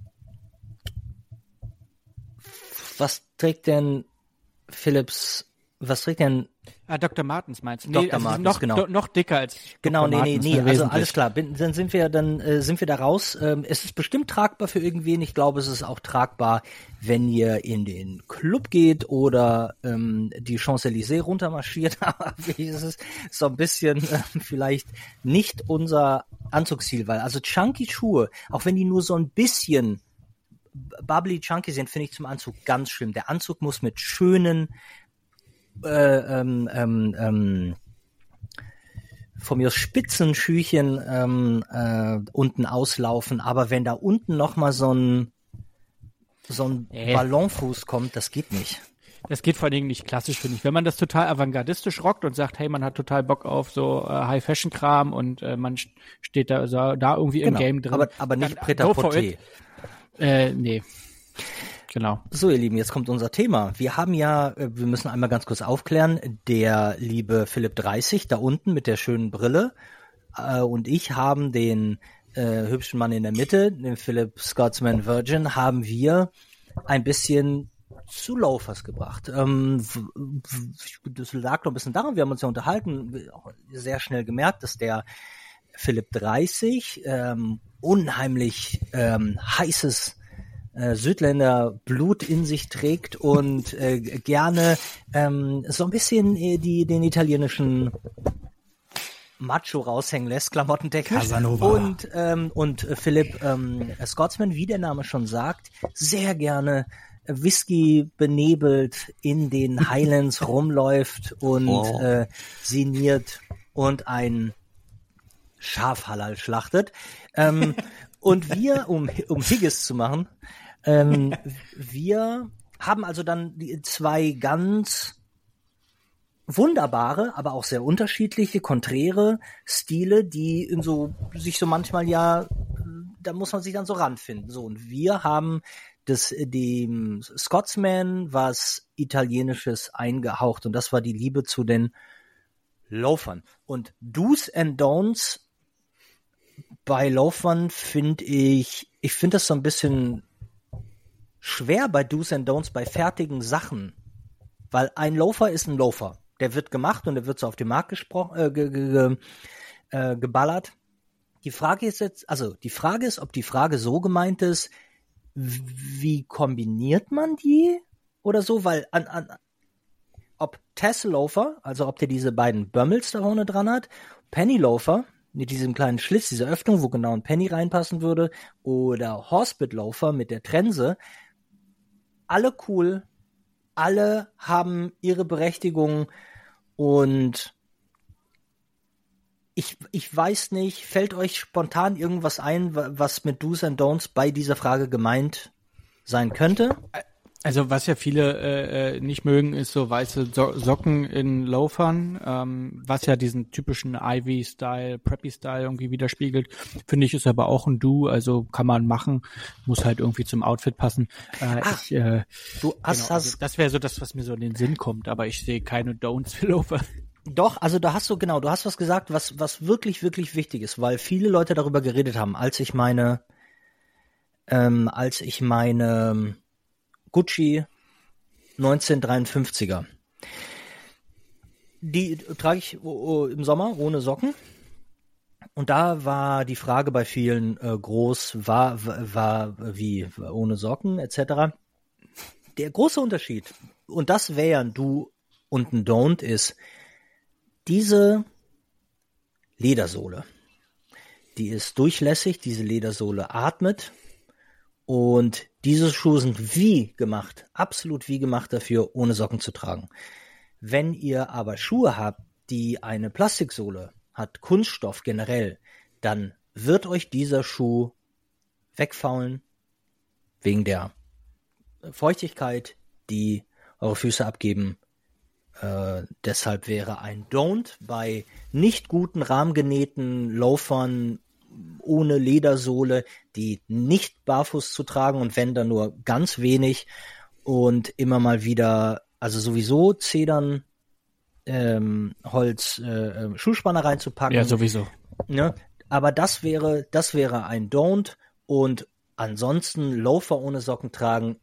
was trägt denn Philips, was trägt denn Ah, Doktor Martens meinst du? Nee, Doktor also Martens, noch, genau. do, noch dicker als Genau, Doktor nee, Martens, nee, nee, also alles klar. Bin, dann sind wir, dann äh, sind wir da raus. Ähm, es ist bestimmt tragbar für irgendwen. Ich glaube, es ist auch tragbar, wenn ihr in den Club geht oder ähm, die Champs-Élysées runtermarschiert. Aber es ist so ein bisschen äh, vielleicht nicht unser Anzugsziel, weil also chunky Schuhe, auch wenn die nur so ein bisschen bubbly chunky sind, finde ich zum Anzug ganz schlimm. Der Anzug muss mit schönen Äh, ähm, ähm, ähm, von mir aus Spitzenschüchen ähm, äh, unten auslaufen, aber wenn da unten noch mal so ein so ein äh. Ballonfuß kommt, das geht nicht. Das geht vor allen Dingen nicht klassisch, finde ich. Wenn man das total avantgardistisch rockt und sagt, hey, man hat total Bock auf so äh, High-Fashion-Kram und äh, man steht da, so, da irgendwie genau, im Game drin. Aber, aber nicht Pret-à-Porter. Äh, nee. Genau. So, ihr Lieben, jetzt kommt unser Thema. Wir haben ja, wir müssen einmal ganz kurz aufklären, der liebe Philipp dreißig da unten mit der schönen Brille äh, und ich haben den äh, hübschen Mann in der Mitte, den Philipp Scotsman Virgin, haben wir ein bisschen zu Loafers gebracht. Ähm, das lag noch ein bisschen daran, wir haben uns ja unterhalten, auch sehr schnell gemerkt, dass der Philipp dreißig ähm, unheimlich ähm, heißes Südländer Blut in sich trägt und äh, gerne ähm, so ein bisschen äh, die den italienischen Macho raushängen lässt, klamottentechnisch. Casanova. Und ähm, und äh, Philipp ähm, Scotsman, wie der Name schon sagt, sehr gerne Whisky benebelt in den Highlands rumläuft und oh. äh, sinniert und ein Schafhalal schlachtet. Ähm, und wir, um um Higgis zu machen, Ähm, wir haben also dann die zwei ganz wunderbare, aber auch sehr unterschiedliche, konträre Stile, die in so sich so manchmal ja, da muss man sich dann so ranfinden. So, und wir haben das dem Scotsman was Italienisches eingehaucht und das war die Liebe zu den Loafern. Und Do's and Don'ts bei Loafern finde ich, ich finde das so ein bisschen schwer bei Do's and Don'ts bei fertigen Sachen, weil ein Loafer ist ein Loafer. Der wird gemacht und der wird so auf den Markt gesprochen, äh, ge, ge, ge, äh, geballert. Die Frage ist jetzt, also die Frage ist, ob die Frage so gemeint ist, wie kombiniert man die oder so, weil an, an ob Tassel Loafer, also ob der diese beiden Bömmels da vorne dran hat, Penny Loafer mit diesem kleinen Schlitz, diese Öffnung, wo genau ein Penny reinpassen würde, oder Horsebit Loafer mit der Trense, alle cool, alle haben ihre Berechtigung und ich, ich weiß nicht, fällt euch spontan irgendwas ein, was mit Do's and Don'ts bei dieser Frage gemeint sein könnte? Also was ja viele äh, nicht mögen, ist so weiße so- Socken in Loafern, ähm, was ja diesen typischen Ivy-Style, Preppy-Style irgendwie widerspiegelt. Finde ich, ist aber auch ein Do, also kann man machen, muss halt irgendwie zum Outfit passen. Äh, Ach, ich, äh, du hast, genau, also das wäre so das, was mir so in den Sinn kommt, aber ich sehe keine Don'ts für Loafer. Doch, also da hast du, genau, du hast was gesagt, was was wirklich, wirklich wichtig ist, weil viele Leute darüber geredet haben, als ich meine, ähm, als ich meine Gucci neunzehnhundertdreiundfünfziger Die trage ich oh, oh, im Sommer ohne Socken. Und da war die Frage bei vielen äh, groß, war, war, war wie, ohne Socken et cetera. Der große Unterschied, und das wäre ein Do und ein Don't, ist diese Ledersohle. Die ist durchlässig, diese Ledersohle atmet und diese Schuhe sind wie gemacht, absolut wie gemacht dafür, ohne Socken zu tragen. Wenn ihr aber Schuhe habt, die eine Plastiksohle hat, Kunststoff generell, dann wird euch dieser Schuh wegfaulen wegen der Feuchtigkeit, die eure Füße abgeben. Äh, deshalb wäre ein Don't bei nicht guten, rahmgenähten Loafern ohne Ledersohle, die nicht barfuß zu tragen und wenn dann nur ganz wenig und immer mal wieder, also sowieso Zedern, ähm, Holz, äh, Schuhspanner reinzupacken. Ja, sowieso. Ne? Aber das wäre, das wäre ein Don't und ansonsten Loafer ohne Socken tragen.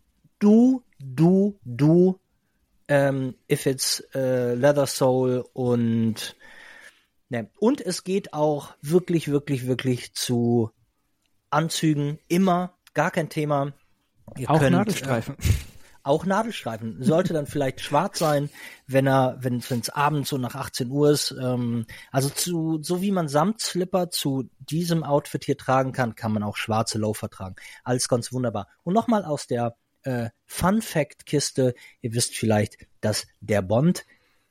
Du, du, du, ähm, if it's äh, Leather Sole und ne. Und es geht auch wirklich, wirklich, wirklich zu Anzügen immer, gar kein Thema. Ihr auch könnt, Nadelstreifen. Äh, auch Nadelstreifen. Sollte dann vielleicht schwarz sein, wenn er, wenn es abends so nach achtzehn Uhr ist. Ähm, also zu, so wie man Samtslipper zu diesem Outfit hier tragen kann, kann man auch schwarze Loafer tragen. Alles ganz wunderbar. Und nochmal aus der äh, Fun-Fact-Kiste. Ihr wisst vielleicht, dass der Bond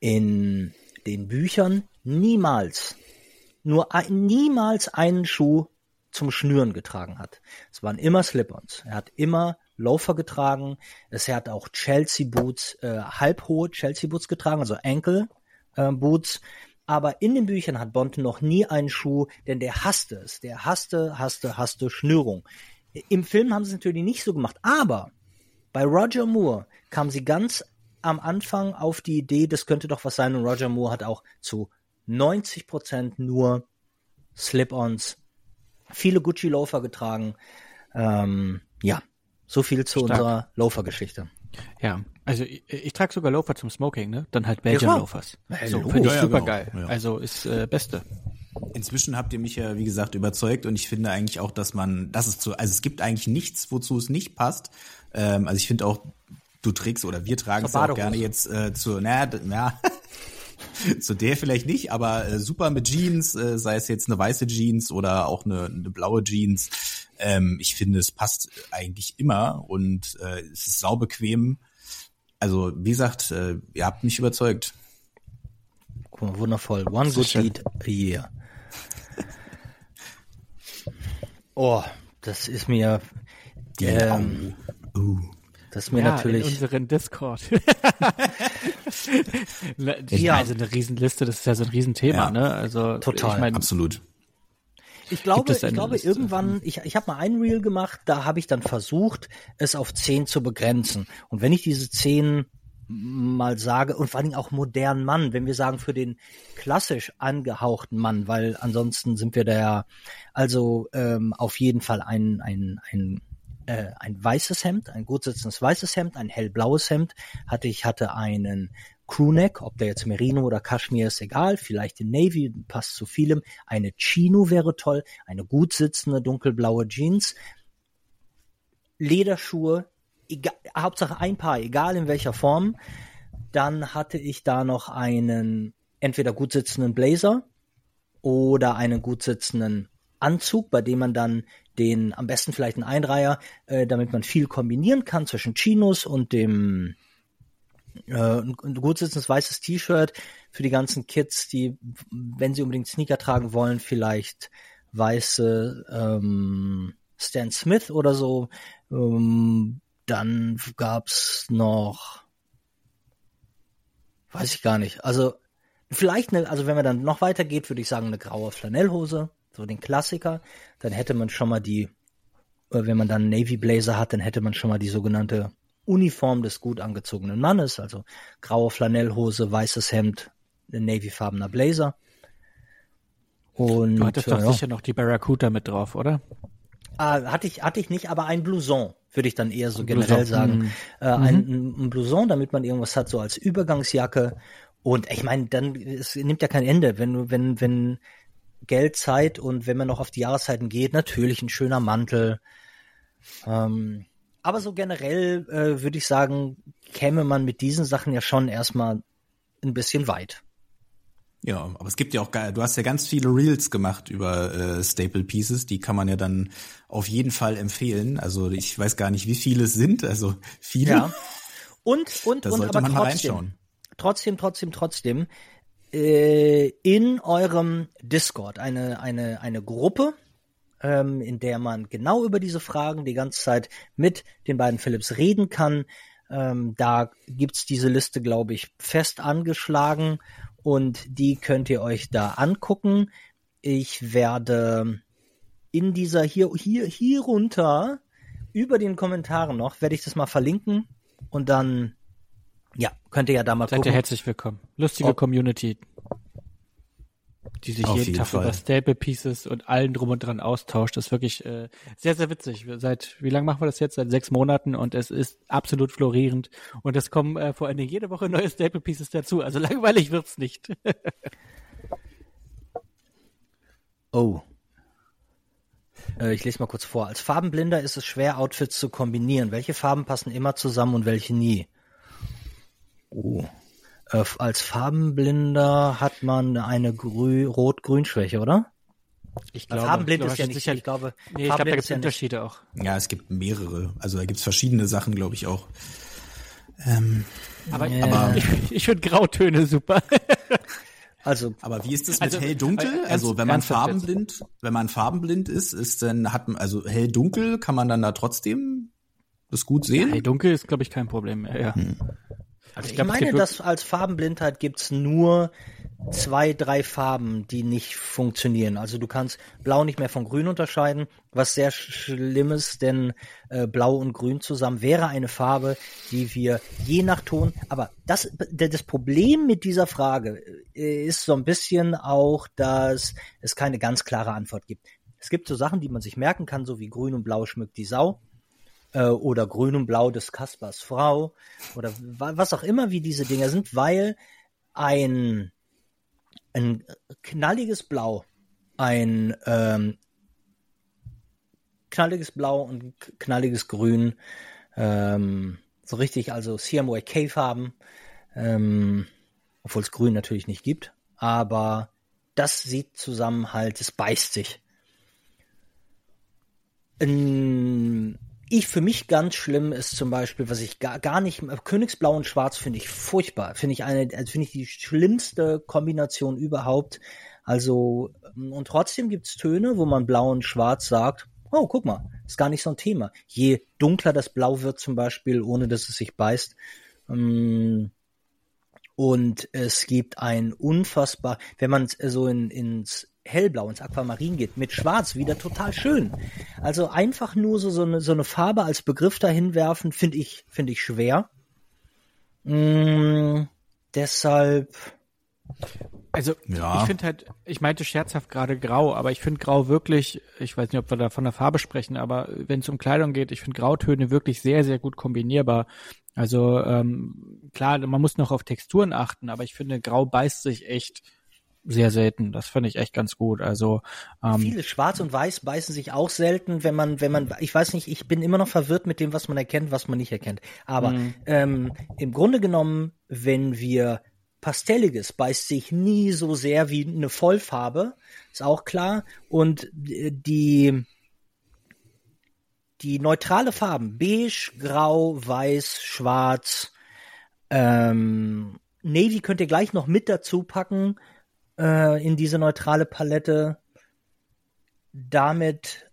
in den Büchern niemals, nur ein, niemals einen Schuh zum Schnüren getragen hat. Es waren immer Slip-ons. Er hat immer Loafer getragen. Es, er hat auch Chelsea Boots, äh, halbhohe Chelsea Boots getragen, also Ankle äh, Boots. Aber in den Büchern hat Bond noch nie einen Schuh, denn der hasste es. Der hasste, hasste, hasste Schnürung. Im Film haben sie es natürlich nicht so gemacht. Aber bei Roger Moore kam sie ganz am Anfang auf die Idee, das könnte doch was sein. Und Roger Moore hat auch zu neunzig Prozent nur Slip-ons, viele Gucci-Loafer getragen. Ähm, ja, so viel zu Stark. unserer Loafer-Geschichte. Ja, also ich, ich trage sogar Loafer zum Smoking, ne? Dann halt Belgian Loafers. Ja, so, Logo. finde ich Ja, ja, super genau. geil. Ja. Also ist äh, Beste. Inzwischen habt ihr mich ja, wie gesagt, überzeugt und ich finde eigentlich auch, dass man, das ist so, also es gibt eigentlich nichts, wozu es nicht passt. Ähm, also ich finde auch, du trägst oder wir tragen es auch gerne jetzt äh, zu, naja, na, zu der vielleicht nicht, aber äh, super mit Jeans, äh, sei es jetzt eine weiße Jeans oder auch eine, eine blaue Jeans. Ähm, ich finde, es passt eigentlich immer und äh, es ist saubequem. Also wie gesagt, äh, ihr habt mich überzeugt. Guck mal, wundervoll. One good schön. deed a year. Oh, das ist mir, ähm, Uh. das ist mir ja, natürlich. in unseren Discord. Die Ja. also eine Riesenliste, das ist ja so ein Riesenthema, Ja. ne? Also Total. ich mein, Absolut. Ich glaube, es ich eine glaube Liste? irgendwann, ich, ich habe mal ein Reel gemacht, da habe ich dann versucht, es auf zehn zu begrenzen. Und wenn ich diese zehn mal sage, und vor allem auch modernen Mann, wenn wir sagen für den klassisch angehauchten Mann, weil ansonsten sind wir da ja, also ähm, auf jeden Fall ein, ein, ein, äh, ein weißes Hemd, ein gut sitzendes weißes Hemd, ein hellblaues Hemd, hatte ich hatte einen Crewneck, ob der jetzt Merino oder Kaschmir ist egal, vielleicht in Navy, passt zu vielem. Eine Chino wäre toll, eine gut sitzende dunkelblaue Jeans, Lederschuhe, egal, Hauptsache ein Paar, egal in welcher Form. Dann hatte ich da noch einen entweder gut sitzenden Blazer oder einen gut sitzenden Anzug, bei dem man dann den, am besten vielleicht einen Einreiher, äh, damit man viel kombinieren kann zwischen Chinos und dem Äh, ein, ein gut sitzendes weißes T-Shirt für die ganzen Kids, die, wenn sie unbedingt Sneaker tragen wollen, vielleicht weiße ähm, Stan Smith oder so. Ähm, dann gab's noch, weiß ich gar nicht. Also vielleicht eine, also wenn man dann noch weitergeht, würde ich sagen eine graue Flanellhose, so den Klassiker. Dann hätte man schon mal die, äh, wenn man dann einen Navy Blazer hat, dann hätte man schon mal die sogenannte Uniform des gut angezogenen Mannes, also graue Flanellhose, weißes Hemd, ein navyfarbener Blazer. Und du hattest äh, doch ja. sicher noch die Barracuda mit drauf, oder? Ah, hatte ich, hatte ich nicht, aber ein Blouson, würde ich dann eher so Ein generell Blouson. sagen. Mhm. Äh, ein, ein Blouson, damit man irgendwas hat, so als Übergangsjacke. Und ich meine, dann, es nimmt ja kein Ende, wenn, wenn, wenn Geld, Zeit und wenn man noch auf die Jahreszeiten geht, natürlich ein schöner Mantel. Ähm, aber so generell äh, würde ich sagen, käme man mit diesen Sachen ja schon erstmal ein bisschen weit. Ja, aber es gibt ja auch, du hast ja ganz viele Reels gemacht über äh, Staple Pieces, die kann man ja dann auf jeden Fall empfehlen. Also ich weiß gar nicht, wie viele es sind, also viele. Ja. Und, und, da und, sollte aber man mal trotzdem, reinschauen. trotzdem, trotzdem, trotzdem, äh, in eurem Discord eine, eine, eine Gruppe, ähm, in der man genau über diese Fragen die ganze Zeit mit den beiden Philips reden kann. Ähm, da gibt's diese Liste, glaube ich, fest angeschlagen und die könnt ihr euch da angucken. Ich werde in dieser hier, hier, hier runter über den Kommentaren noch, werde ich das mal verlinken und dann, ja, könnt ihr ja da mal Seid gucken. ihr herzlich willkommen. Lustige Ob- Community, die sich Auf jeden jeden Tag Fall. über Staple Pieces und allen drum und dran austauscht. Das ist wirklich äh, sehr, sehr witzig. Wir- Seit, wie lange machen wir das jetzt? Seit sechs Monaten und es ist absolut florierend. Und es kommen äh, vor allen Dingen jede Woche neue Staple Pieces dazu. Also langweilig wird's nicht. Oh. Äh, ich lese mal kurz vor. Als Farbenblinder ist es schwer, Outfits zu kombinieren. Welche Farben passen immer zusammen und welche nie? Oh. Äh, f- als Farbenblinder hat man eine Grü- Rot-Grün-Schwäche, oder? Ich Weil farbenblind ich ist ja glaube, nicht, sicher, ich glaube, nee, ich glaube, da farbenblind gibt's ist ja nicht. Unterschiede auch. Ja, es gibt mehrere. Also da gibt's verschiedene Sachen, glaube ich auch. Aber, Ja. aber ich, ich finde Grautöne super. Also, Aber wie ist es mit Also, hell-dunkel? äh, Also ernst- wenn man ernsthaft farbenblind, wenn man farbenblind ist, ist dann hat man also hell-dunkel, kann man dann da trotzdem das gut sehen? Hey, dunkel ist, glaube ich, kein Problem mehr. Ja. also ich glaub, es meine, gibt dass als Farbenblindheit gibt's nur zwei, drei Farben, die nicht funktionieren. Also du kannst Blau nicht mehr von Grün unterscheiden, was sehr sch- schlimm ist, denn äh, Blau und Grün zusammen wäre eine Farbe, die wir je nach Ton, aber das, d- das Problem mit dieser Frage äh, ist so ein bisschen auch, dass es keine ganz klare Antwort gibt. Es gibt so Sachen, die man sich merken kann, so wie Grün und Blau schmückt die Sau. Äh, oder Grün und Blau des Kaspers Frau oder wa- was auch immer, wie diese Dinger sind, weil ein, ein knalliges Blau, ein ähm, knalliges Blau und k- knalliges Grün, ähm, so richtig, also C M Y K-Farben, ähm, obwohl es Grün natürlich nicht gibt, aber das sieht zusammen halt, es beißt sich. Ähm, Ich für mich ganz schlimm ist zum Beispiel, was ich gar, gar nicht, Königsblau und Schwarz finde ich furchtbar. Finde ich eine, also finde ich die schlimmste Kombination überhaupt. Also, und trotzdem gibt's Töne, wo man Blau und Schwarz sagt, oh, guck mal, ist gar nicht so ein Thema. Je dunkler das Blau wird zum Beispiel, ohne dass es sich beißt. ähm, Und es gibt ein unfassbar, wenn man so in, ins Hellblau, ins Aquamarin geht, mit Schwarz wieder total schön. Also einfach nur so, so, eine, so eine Farbe als Begriff dahin werfen, finde ich, finde ich schwer. Mm, deshalb, Also Ja. ich finde halt, ich meinte scherzhaft gerade grau, aber ich finde grau wirklich, ich weiß nicht, ob wir da von der Farbe sprechen, aber wenn es um Kleidung geht, ich finde Grautöne wirklich sehr, sehr gut kombinierbar. Also ähm, klar, man muss noch auf Texturen achten, aber ich finde, grau beißt sich echt sehr selten. Das finde ich echt ganz gut. Also ähm, viele Schwarz und Weiß beißen sich auch selten, wenn man, wenn man, ich weiß nicht, ich bin immer noch verwirrt mit dem, was man erkennt, was man nicht erkennt. Aber Mhm. ähm, im Grunde genommen, wenn wir Pastelliges beißt sich nie so sehr wie eine Vollfarbe, ist auch klar. Und äh, die die neutrale Farben, beige, grau, weiß, schwarz, ähm, Navy könnt ihr gleich noch mit dazu packen äh, in diese neutrale Palette. Damit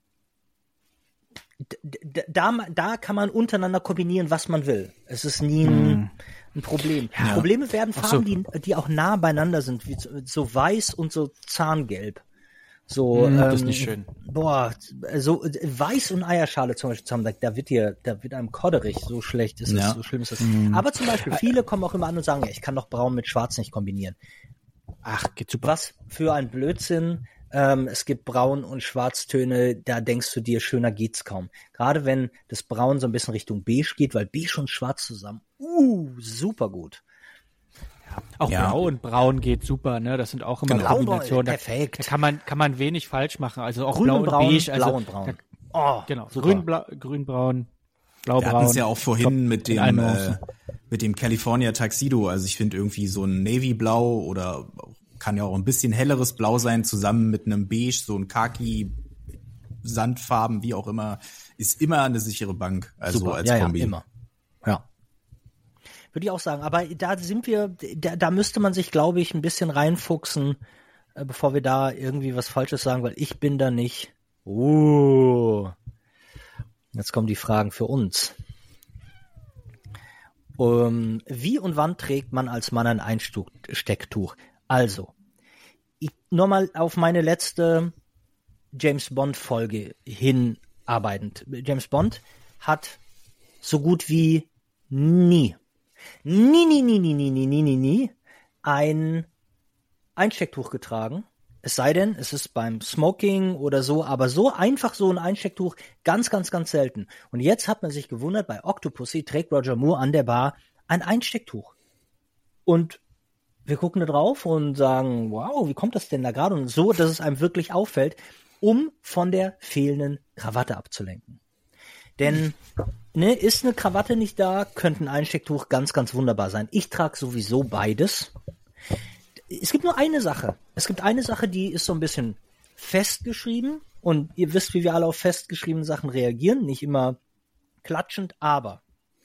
d- d- da, da kann man untereinander kombinieren, was man will. Es ist nie ein, ein Problem. Probleme werden Ach so. Farben, die, die auch nah beieinander sind, wie so- so weiß und so zahngelb. So, Mm, ähm, das ist nicht schön. Boah, so äh, Weiß und Eierschale zum Beispiel zusammen, da, da wird dir, da wird einem kodderig, so schlecht ist es, Ja. so schlimm ist es. Aber zum Beispiel, viele kommen auch immer an und sagen, ja, ich kann doch Braun mit Schwarz nicht kombinieren. ach, geht super. Was für ein Blödsinn. Ähm, es gibt Braun- und Schwarztöne, da denkst du dir, schöner geht's kaum. Gerade wenn das Braun so ein bisschen Richtung Beige geht, weil Beige und Schwarz zusammen, uh, super gut. Auch Ja. blau und braun geht super, ne? Das sind auch immer Genau. Kombinationen. Da, Perfekt. da kann man kann man wenig falsch machen. Also auch Grün blau und und braun, beige. Also, blau und braun. Da, Oh, genau. super. Grün, blau, grün, braun, blau, Wir hatten braun. es ja auch vorhin Top mit in dem allen äh, Nuancen. mit dem California Tuxedo. Also ich finde irgendwie so ein Navy-Blau oder kann ja auch ein bisschen helleres Blau sein, zusammen mit einem Beige, so ein Khaki, Sandfarben, wie auch immer, ist immer eine sichere Bank. Also Super. als ja, Kombi. Ja, immer. Ja. Würde ich auch sagen. Aber da sind wir, da, da müsste man sich, glaube ich, ein bisschen reinfuchsen, äh, bevor wir da irgendwie was Falsches sagen, weil ich bin da nicht. Uh. Jetzt kommen die Fragen für uns. Um, wie und wann trägt man als Mann ein Einstecktuch? Also, ich, nur mal auf meine letzte James Bond Folge hinarbeitend. James Bond hat so gut wie nie, nie, nie, nie, nie, nie, nie, nie, nie, nie ein Einstecktuch getragen. Es sei denn, es ist beim Smoking oder so, aber so einfach so ein Einstecktuch ganz, ganz, ganz selten. Und jetzt hat man sich gewundert, bei Octopussy trägt Roger Moore an der Bar ein Einstecktuch. Und wir gucken da drauf und sagen, wow, wie kommt das denn da gerade? Und so, dass es einem wirklich auffällt, um von der fehlenden Krawatte abzulenken. Denn ne, ist eine Krawatte nicht da, könnte ein Einstecktuch ganz, ganz wunderbar sein. Ich trage sowieso beides. Es gibt nur eine Sache. Es gibt eine Sache, die ist so ein bisschen festgeschrieben. Und ihr wisst, wie wir alle auf festgeschriebene Sachen reagieren. Nicht immer klatschend, aber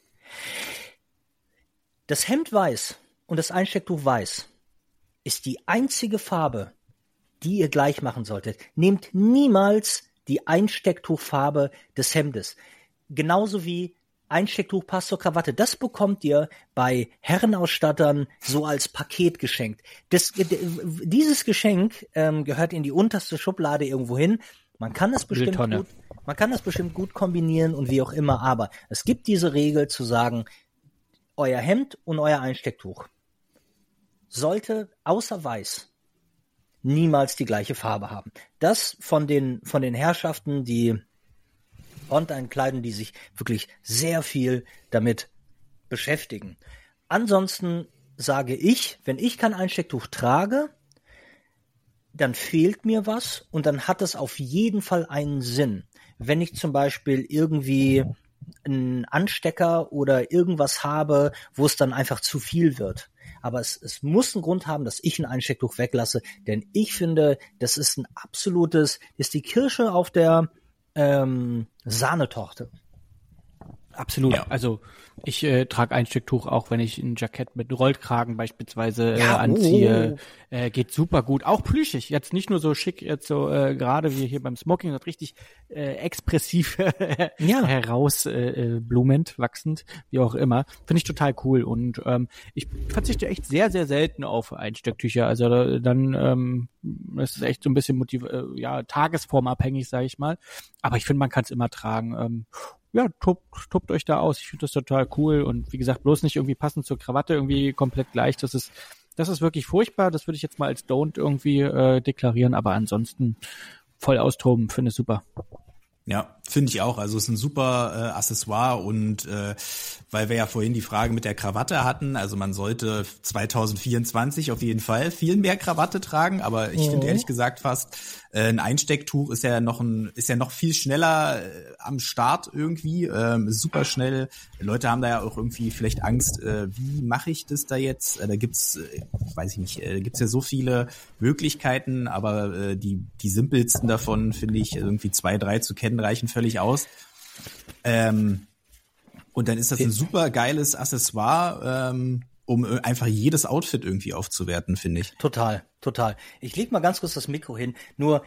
das Hemd weiß und das Einstecktuch weiß ist die einzige Farbe, die ihr gleich machen solltet. Nehmt niemals die Einstecktuchfarbe des Hemdes. Genauso wie Einstecktuch passt zur Krawatte. Das bekommt ihr bei Herrenausstattern so als Paket geschenkt. Das, dieses Geschenk ähm, gehört in die unterste Schublade irgendwo hin. Man kann das bestimmt gut, man kann das bestimmt gut kombinieren und wie auch immer. Aber es gibt diese Regel zu sagen, euer Hemd und euer Einstecktuch sollte außer weiß niemals die gleiche Farbe haben. Das von den von den Herrschaften, die Bond einkleiden, die sich wirklich sehr viel damit beschäftigen. Ansonsten sage ich, wenn ich kein Einstecktuch trage, dann fehlt mir was und dann hat es auf jeden Fall einen Sinn. Wenn ich zum Beispiel irgendwie einen Anstecker oder irgendwas habe, wo es dann einfach zu viel wird. Aber es, es muss einen Grund haben, dass ich ein Einstecktuch weglasse, denn ich finde, das ist ein absolutes, ist die Kirsche auf der ähm, Sahnetorte. Absolut. Ja. Also ich äh, trage Einstecktuch auch, wenn ich ein Jackett mit Rollkragen beispielsweise äh, Ja, anziehe. oh. Äh, geht super gut. Auch plüschig. Jetzt nicht nur so schick, jetzt so äh, gerade wie hier beim Smoking, sondern richtig äh, expressiv Ja. heraus äh, äh, blumend, wachsend, wie auch immer. Finde ich total cool. Und ähm, ich verzichte echt sehr, sehr selten auf Einstecktücher. Also äh, dann ähm, das ist echt so ein bisschen motiv äh, ja tagesformabhängig, sage ich mal. Aber ich finde, man kann es immer tragen. Ähm, ja, tobt, tobt euch da aus. Ich finde das total cool und wie gesagt, bloß nicht irgendwie passend zur Krawatte irgendwie komplett gleich. Das ist, das ist wirklich furchtbar. Das würde ich jetzt mal als Don't irgendwie äh, deklarieren, aber ansonsten voll austoben, finde ich super. Ja, finde ich auch. Also es ist ein super äh, Accessoire und äh, weil wir ja vorhin die Frage mit der Krawatte hatten, also man sollte zwanzig vierundzwanzig auf jeden Fall viel mehr Krawatte tragen, aber ich Mhm. finde ehrlich gesagt fast äh, ein Einstecktuch ist ja noch ein ist ja noch viel schneller äh, am Start irgendwie, ähm, ist super schnell. Leute haben da ja auch irgendwie vielleicht Angst, äh, wie mache ich das da jetzt? Äh, da gibt's, äh, weiß ich nicht, äh, gibt's ja so viele Möglichkeiten, aber äh, die die simpelsten davon finde ich irgendwie zwei, drei zu kennen reichen völlig aus. Ähm, und dann ist das ein super geiles Accessoire, ähm, um einfach jedes Outfit irgendwie aufzuwerten, finde ich. Total, total. Ich leg mal ganz kurz das Mikro hin. Nur,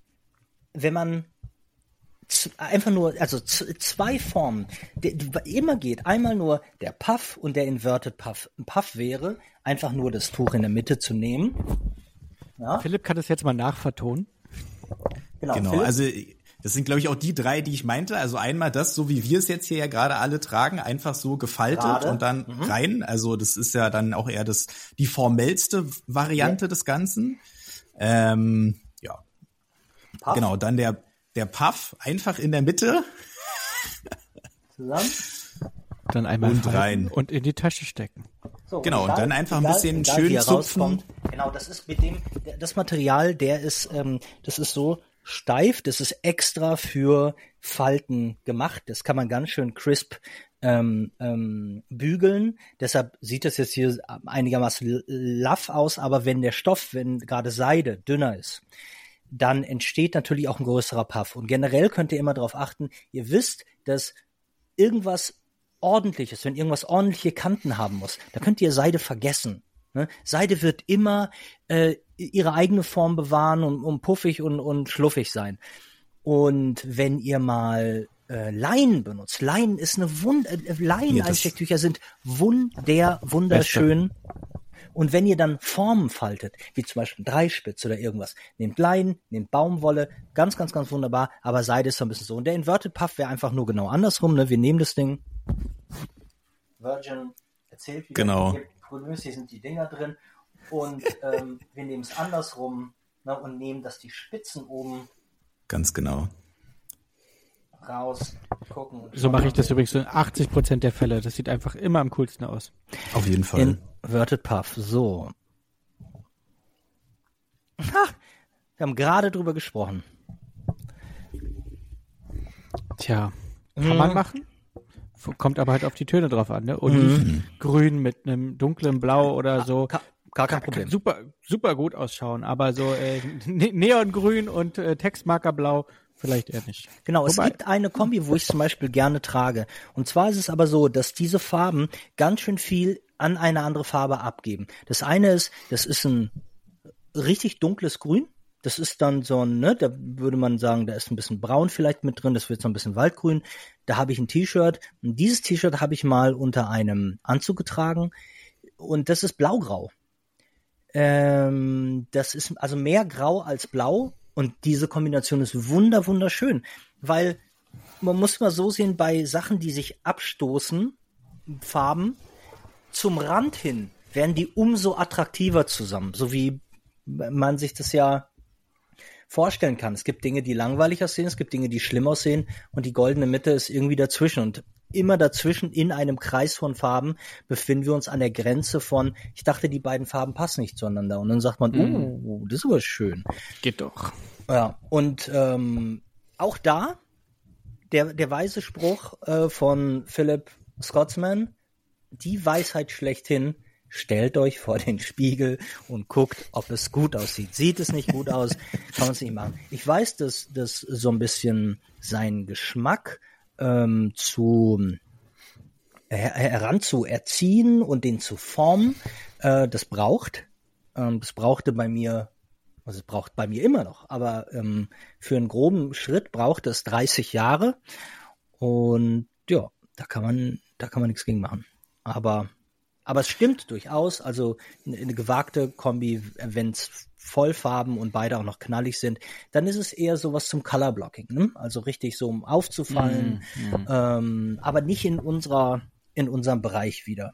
wenn man z- einfach nur, also z- zwei Formen, die, die immer geht, einmal nur der Puff und der Inverted Puff. Ein Puff wäre, einfach nur das Tuch in der Mitte zu nehmen. Ja, Philipp kann das jetzt mal nachvertonen. genau. Genau, Philipp? also das sind, glaube ich, auch die drei, die ich meinte. Also einmal das, so wie wir es jetzt hier ja gerade alle tragen, einfach so gefaltet Gerade. und dann Mhm. rein. Also das ist ja dann auch eher das die formellste Variante Ja. des Ganzen. Ähm, ja, Puff genau. Dann der der Puff einfach in der Mitte. zusammen. Dann einmal Und falten rein. und in die Tasche stecken. So, genau, und, egal, und dann einfach egal, ein bisschen egal, schön zupfen. Genau, das ist mit dem, das Material, der ist, ähm, das ist so steif, das ist extra für Falten gemacht. Das kann man ganz schön crisp ähm, ähm, bügeln. Deshalb sieht das jetzt hier einigermaßen laff aus, aber wenn der Stoff, wenn gerade Seide dünner ist, dann entsteht natürlich auch ein größerer Puff. Und generell könnt ihr immer darauf achten, ihr wisst, dass irgendwas Ordentliches, wenn irgendwas ordentliche Kanten haben muss, da könnt ihr Seide vergessen. Ne? Seide wird immer äh, ihre eigene Form bewahren und, und puffig und, und schluffig sein. Und wenn ihr mal äh, Leinen benutzt, Leinen ist eine Wund, äh, Leinen-Einstecktücher sind wunder, wunderschön. Beste. Und wenn ihr dann Formen faltet, wie zum Beispiel Dreispitz oder irgendwas, nehmt Leinen, nehmt Baumwolle, ganz, ganz, ganz wunderbar, aber Seide ist so ein bisschen so. Und der Inverted Puff wäre einfach nur genau andersrum, ne? Wir nehmen das Ding. Virgin erzählt wieder, genau. Hier sind die Dinger drin und ähm, wir nehmen es andersrum, ne? Und nehmen, dass die Spitzen oben ganz genau raus gucken. So mache ich das übrigens in achtzig Prozent der Fälle. Das sieht einfach immer am coolsten aus. Auf jeden Fall. Inverted Puff, so. Ha, wir haben gerade drüber gesprochen. Tja, kann Mhm. man machen. Kommt aber halt auf die Töne drauf an, ne? Olivgrün mit einem dunklen Blau oder so. Ka- Gar kein Kann Problem. super, super gut ausschauen, aber so äh, Ne- Neongrün und äh, Textmarkerblau vielleicht eher nicht. Genau, es Wobei- gibt eine Kombi, wo ich zum Beispiel gerne trage. Und zwar ist es aber so, dass diese Farben ganz schön viel an eine andere Farbe abgeben. Das eine ist, das ist ein richtig dunkles Grün. Das ist dann so ein, ne, da würde man sagen, da ist ein bisschen Braun vielleicht mit drin, das wird so ein bisschen Waldgrün. Da habe ich ein T-Shirt. Und dieses T-Shirt habe ich mal unter einem Anzug getragen. Und das ist blaugrau. Ähm, das ist also mehr grau als blau. Und diese Kombination ist wunder, wunderschön. Weil man muss mal so sehen, bei Sachen, die sich abstoßen, Farben, zum Rand hin werden die umso attraktiver zusammen. So wie man sich das ja vorstellen kann. Es gibt Dinge, die langweilig aussehen, es gibt Dinge, die schlimm aussehen und die goldene Mitte ist irgendwie dazwischen. Und immer dazwischen in einem Kreis von Farben befinden wir uns an der Grenze von, ich dachte, die beiden Farben passen nicht zueinander. Und dann sagt man, Mhm. oh, das ist aber schön. Geht doch. Ja, und ähm, auch da der, der weise Spruch äh, von Philip Scotsman, die Weisheit schlechthin, stellt euch vor den Spiegel und guckt, ob es gut aussieht. Sieht es nicht gut aus, kann man es nicht machen. Ich weiß, dass das so ein bisschen seinen Geschmack ähm, zu her heranzuerziehen und den zu formen, äh, das braucht. Ähm, das brauchte bei mir, also es braucht bei mir immer noch, aber ähm, für einen groben Schritt braucht es dreißig Jahre und ja, da kann man, da kann man nichts gegen machen. Aber Aber es stimmt durchaus, also eine, eine gewagte Kombi, wenn es Vollfarben und beide auch noch knallig sind, dann ist es eher sowas zum Colorblocking, ne? Also richtig so, um aufzufallen, mm, mm. Ähm, aber nicht in unserer, in unserem Bereich wieder.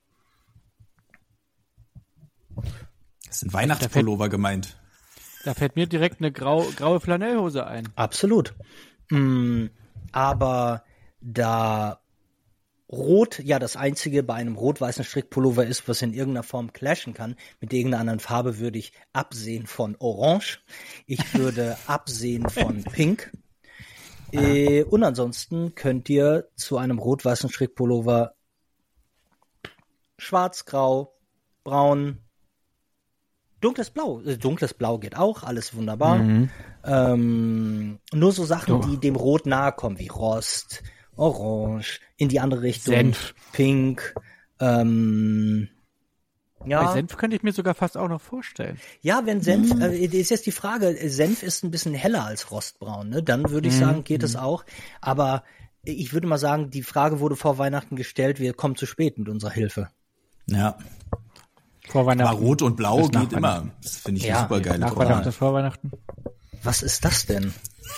Das sind Weihnachtspullover da gemeint. Da fällt mir direkt eine grau, graue Flanellhose ein. Absolut. Mm, aber da Rot ja das einzige bei einem rot-weißen Strickpullover ist, was in irgendeiner Form clashen kann. Mit irgendeiner anderen Farbe würde ich absehen von Orange. Ich würde absehen von Pink. Äh, und ansonsten könnt ihr zu einem rot-weißen Strickpullover schwarz, grau, braun, dunkles Blau. Äh, dunkles Blau geht auch, alles wunderbar. Mhm. Ähm, nur so Sachen, oh. die dem Rot nahe kommen, wie Rost, Orange, in die andere Richtung, Senf. Pink, ähm, ja. Bei Senf könnte ich mir sogar fast auch noch vorstellen. Ja, wenn Senf, mm. äh, ist jetzt die Frage, Senf ist ein bisschen heller als Rostbraun, ne? Dann würde ich mm. sagen, geht es mm. auch. Aber ich würde mal sagen, die Frage wurde vor Weihnachten gestellt, wir kommen zu spät mit unserer Hilfe. Ja. Vor Weihnachten. Aber Rot und Blau geht immer. Das finde ich ja, eine super geile Nach Weihnachten ist vor Weihnachten. Was ist das denn?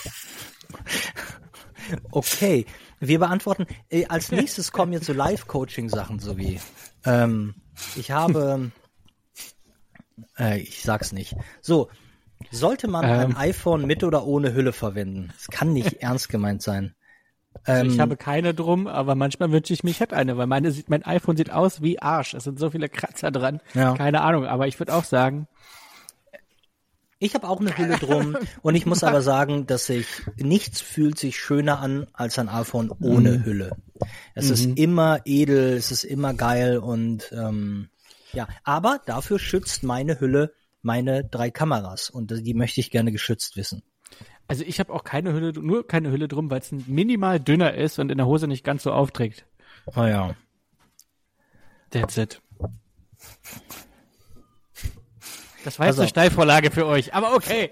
Okay, wir beantworten, äh, als nächstes kommen jetzt so Live-Coaching-Sachen, so wie, ähm, ich habe, äh, ich sag's nicht. So, sollte man ähm. ein iPhone mit oder ohne Hülle verwenden? Das kann nicht ernst gemeint sein. Also ich Ähm, habe keine drum, aber manchmal wünsche ich mich, ich hätte eine, weil meine sieht, mein iPhone sieht aus wie Arsch. Es sind so viele Kratzer dran. Ja. Keine Ahnung, aber ich würde auch sagen, Ich habe auch eine Hülle drum und ich muss aber sagen, dass sich nichts fühlt sich schöner an als ein iPhone ohne Mhm. Hülle. Es Mhm. ist immer edel, es ist immer geil und ähm, ja, aber dafür schützt meine Hülle meine drei Kameras und die möchte ich gerne geschützt wissen. also ich habe auch keine Hülle, nur keine Hülle drum, weil es minimal dünner ist und in der Hose nicht ganz so aufträgt. Oh ja. That's it. Das war jetzt Also- eine Steilvorlage für euch, aber okay.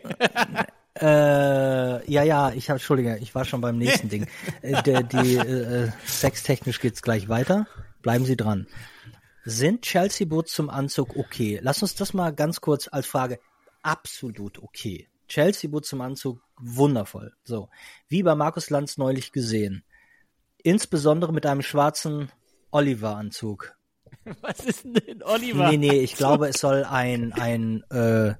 Äh, ja, ja, ich habe, Entschuldige, ich war schon beim nächsten Ding. Äh, der, die äh, sextechnisch geht's gleich weiter. Bleiben Sie dran. Sind Chelsea Boots zum Anzug okay? Lass uns das mal ganz kurz als Frage. Absolut okay. Chelsea Boots zum Anzug, wundervoll. So, wie bei Markus Lanz neulich gesehen. Insbesondere mit einem schwarzen Oliver-Anzug. Was ist denn Oliver? Nee, nee, ich glaube, es soll ein, ein, äh,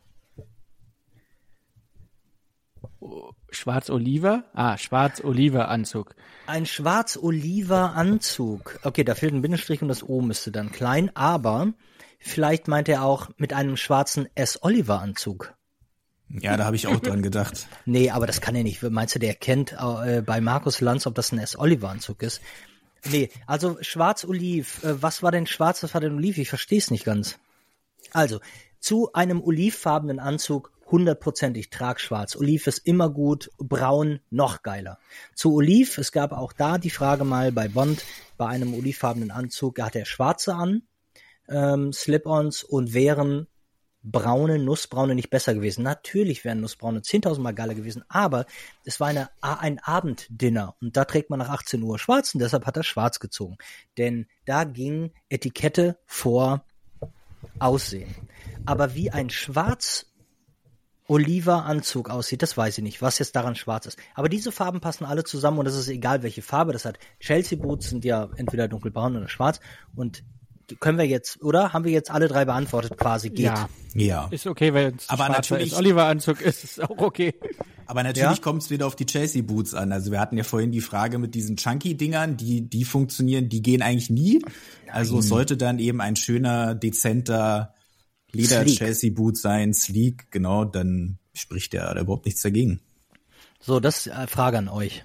Schwarz-Oliver? Ah, Schwarz-Oliver-Anzug. ein schwarz-oliver Anzug. Okay, da fehlt ein Bindestrich und das O müsste dann klein, aber vielleicht meint er auch mit einem schwarzen S. Oliver Anzug. Ja, da habe ich auch dran gedacht. Nee, aber das kann er nicht. Meinst du, der kennt äh, bei Markus Lanz, ob das ein S. Oliver Anzug ist? Nee, also schwarz-oliv. Äh, was war denn schwarz, was war denn oliv? Ich verstehe es nicht ganz. Also, zu einem olivfarbenen Anzug hundertprozentig trag schwarz. Oliv ist immer gut, braun noch geiler. Zu Oliv, es gab auch da die Frage mal bei Bond, bei einem olivfarbenen Anzug, da hat er schwarze an, ähm, Slip-ons und wären braune, nussbraune nicht besser gewesen. Natürlich wären nussbraune zehntausendmal geiler gewesen, aber es war eine, ein Abenddinner und da trägt man nach achtzehn Uhr schwarz und deshalb hat er schwarz gezogen. Denn da ging Etikette vor Aussehen. Aber wie ein schwarz oliver Anzug aussieht, das weiß ich nicht, was jetzt daran schwarz ist. Aber diese Farben passen alle zusammen und es ist egal, welche Farbe das hat. Chelsea Boots sind ja entweder dunkelbraun oder schwarz und können wir jetzt, oder? Haben wir jetzt alle drei beantwortet quasi? Geht. Ja, Ja. ist okay, weil es Aber natürlich- Oliver-Anzug ist, ist auch okay. Aber natürlich Ja? kommt es wieder auf die Chelsea Boots an. Also wir hatten ja vorhin die Frage mit diesen Chunky-Dingern, die, die funktionieren, die gehen eigentlich nie. Also es sollte dann eben ein schöner, dezenter Leder-Chelsea Boot sein, sleek, genau, dann spricht der da überhaupt nichts dagegen. So, das ist eine Frage an euch.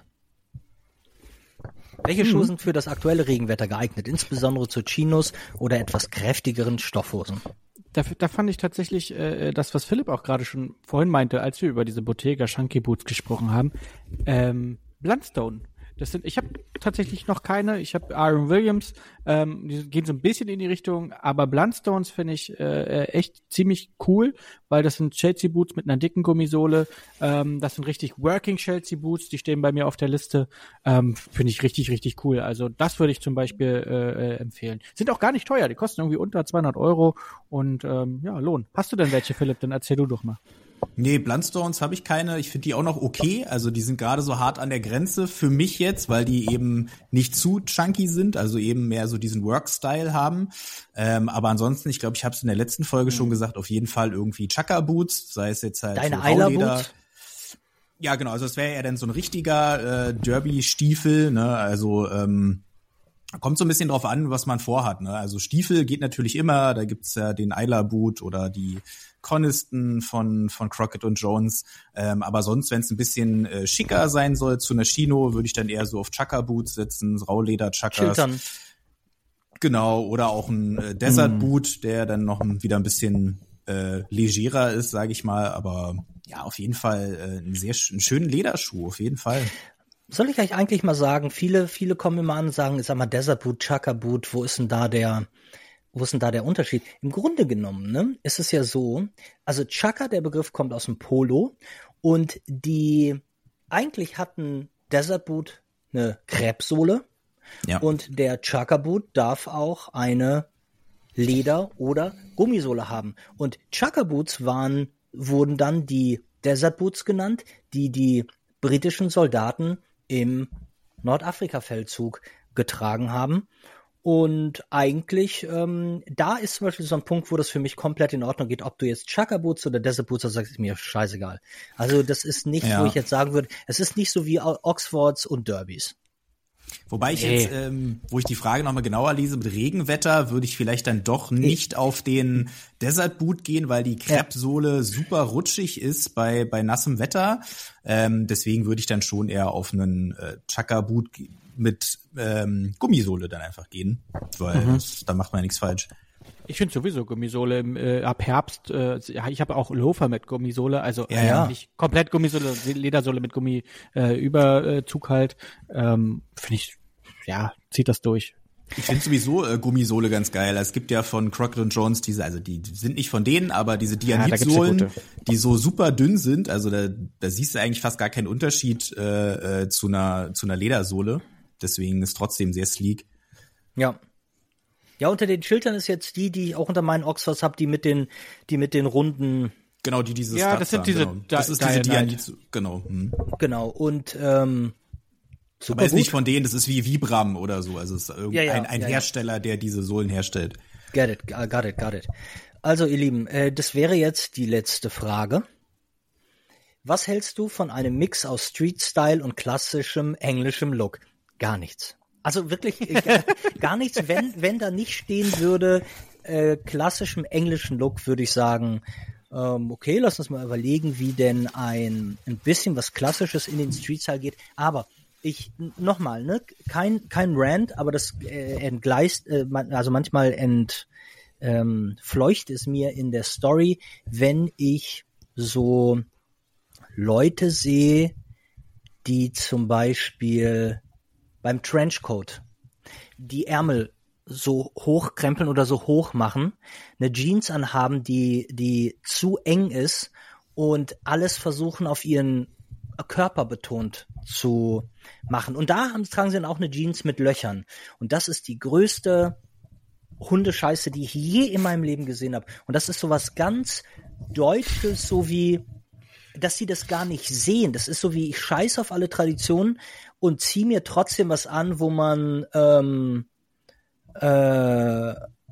Welche Schuhe sind für das aktuelle Regenwetter geeignet, insbesondere zu Chinos oder etwas kräftigeren Stoffhosen? Da, da fand ich tatsächlich äh, das, was Philipp auch gerade schon vorhin meinte, als wir über diese Bottega Chunky Boots gesprochen haben. Ähm, Blundstone. Das sind, ich habe tatsächlich noch keine. Ich habe Iron Williams, ähm, die gehen so ein bisschen in die Richtung, aber Blundstones finde ich äh, echt ziemlich cool, weil das sind Chelsea Boots mit einer dicken Gummisohle. Ähm, das sind richtig Working Chelsea Boots, die stehen bei mir auf der Liste. Ähm, finde ich richtig, richtig cool. Also das würde ich zum Beispiel äh, äh, empfehlen. Sind auch gar nicht teuer, die kosten irgendwie unter zweihundert Euro und ähm, ja, Lohn. Hast du denn welche, Philipp? Dann erzähl du doch mal. Nee, Blundstones habe ich keine. Ich finde die auch noch okay. Also die sind gerade so hart an der Grenze für mich jetzt, weil die eben nicht zu chunky sind, also eben mehr so diesen Work-Style haben. Ähm, aber ansonsten, ich glaube, ich habe es in der letzten Folge mhm. schon gesagt, auf jeden Fall irgendwie Chukka-Boots, sei es jetzt halt Deine so Eilers-Boots? Ja, genau. Also es wäre ja dann so ein richtiger äh, Derby-Stiefel, ne? Also ähm, kommt so ein bisschen drauf an, was man vorhat, ne? Also Stiefel geht natürlich immer. Da gibt's ja den Eiler-Boot oder die Coniston von von Crockett und Jones, ähm, aber sonst, wenn es ein bisschen äh, schicker sein soll zu einer Chino, würde ich dann eher so auf Chukka-Boots setzen, Rauleder-Chuckers. Schiltern. Genau, oder auch ein äh, Desert-Boot, der dann noch ein, wieder ein bisschen äh, legerer ist, sage ich mal, aber ja, auf jeden Fall äh, einen sehr einen schönen Lederschuh, auf jeden Fall. Soll ich euch eigentlich mal sagen, viele viele kommen immer an und sagen, sag mal, Desert Boot, Chukka Boot, wo ist denn da der Wo ist denn da der Unterschied? Im Grunde genommen, ne, ist es ja so, also Chukka, der Begriff kommt aus dem Polo und die, eigentlich hatten Desert Boot eine Krebssohle Ja. und der Chukka Boot darf auch eine Leder- oder Gummisohle haben. Und Chukka Boots waren, wurden dann die Desert Boots genannt, die die britischen Soldaten im Nordafrika-Feldzug getragen haben. Und eigentlich, ähm, da ist zum Beispiel so ein Punkt, wo das für mich komplett in Ordnung geht, ob du jetzt Chukka Boots oder Desert Boots sagst, ist mir scheißegal. Also das ist nicht, ja. wo ich jetzt sagen würde, es ist nicht so wie Oxfords und Derbys. Wobei ich Nee. jetzt, ähm, wo ich die Frage nochmal genauer lese, mit Regenwetter würde ich vielleicht dann doch nicht auf den Desert Boot gehen, weil die Kreppsohle super rutschig ist bei bei nassem Wetter. Ähm, deswegen würde ich dann schon eher auf einen äh, Chukka Boot mit ähm, Gummisohle dann einfach gehen, weil Mhm. das, da macht man ja nichts falsch. Ich finde sowieso Gummisohle im, äh, ab Herbst, äh, ja, ich habe auch Loafer mit Gummisohle, also Ja, ja. nicht komplett Gummisohle, Ledersohle mit Gummi äh, Überzug halt. Ähm, finde ich, ja, zieht das durch. Ich finde sowieso äh, Gummisohle ganz geil. Es gibt ja von Crockett und Jones diese, also die, die sind nicht von denen, aber diese Ja, da gibt's ja Dianitsohlen, gute. die so super dünn sind, also da, da siehst du eigentlich fast gar keinen Unterschied äh, äh, zu einer zu einer Ledersohle. Deswegen ist trotzdem sehr sleek. Ja. Ja, unter den Schiltern ist jetzt die, die ich auch unter meinen Oxfords habe, die mit den, die mit den runden, Genau, die diese Ja, Studs das sind haben, diese genau. Di- Das ist diese Dianite. Dianit, genau. Hm. genau, und ähm, super Aber ist gut. nicht von denen, das ist wie Vibram oder so. Also es ist irgendein Ja, ja, ein ja, ja. Hersteller, der diese Sohlen herstellt. Get it, got it, got it. Also, ihr Lieben, äh, das wäre jetzt die letzte Frage. Was hältst du von einem Mix aus Street-Style und klassischem englischem Look? Gar nichts. Also wirklich äh, gar, gar nichts. Wenn, wenn da nicht stehen würde, äh, klassischem englischen Look, würde ich sagen, ähm, okay, lass uns mal überlegen, wie denn ein, ein bisschen was Klassisches in den Street-Style geht. Aber ich, nochmal, ne, kein, kein Rant, aber das äh, entgleist, äh, man, also manchmal ent, ähm, fleucht es mir in der Story, wenn ich so Leute sehe, die zum Beispiel beim Trenchcoat die Ärmel so hochkrempeln oder so hoch machen, eine Jeans anhaben, die, die zu eng ist und alles versuchen auf ihren Körper betont zu machen. Und da haben, tragen sie dann auch eine Jeans mit Löchern. Und das ist die größte Hundescheiße, die ich je in meinem Leben gesehen habe. Und das ist sowas ganz Deutsches, so wie, dass sie das gar nicht sehen. Das ist so wie, ich scheiße auf alle Traditionen und ziehe mir trotzdem was an, wo man ähm, äh,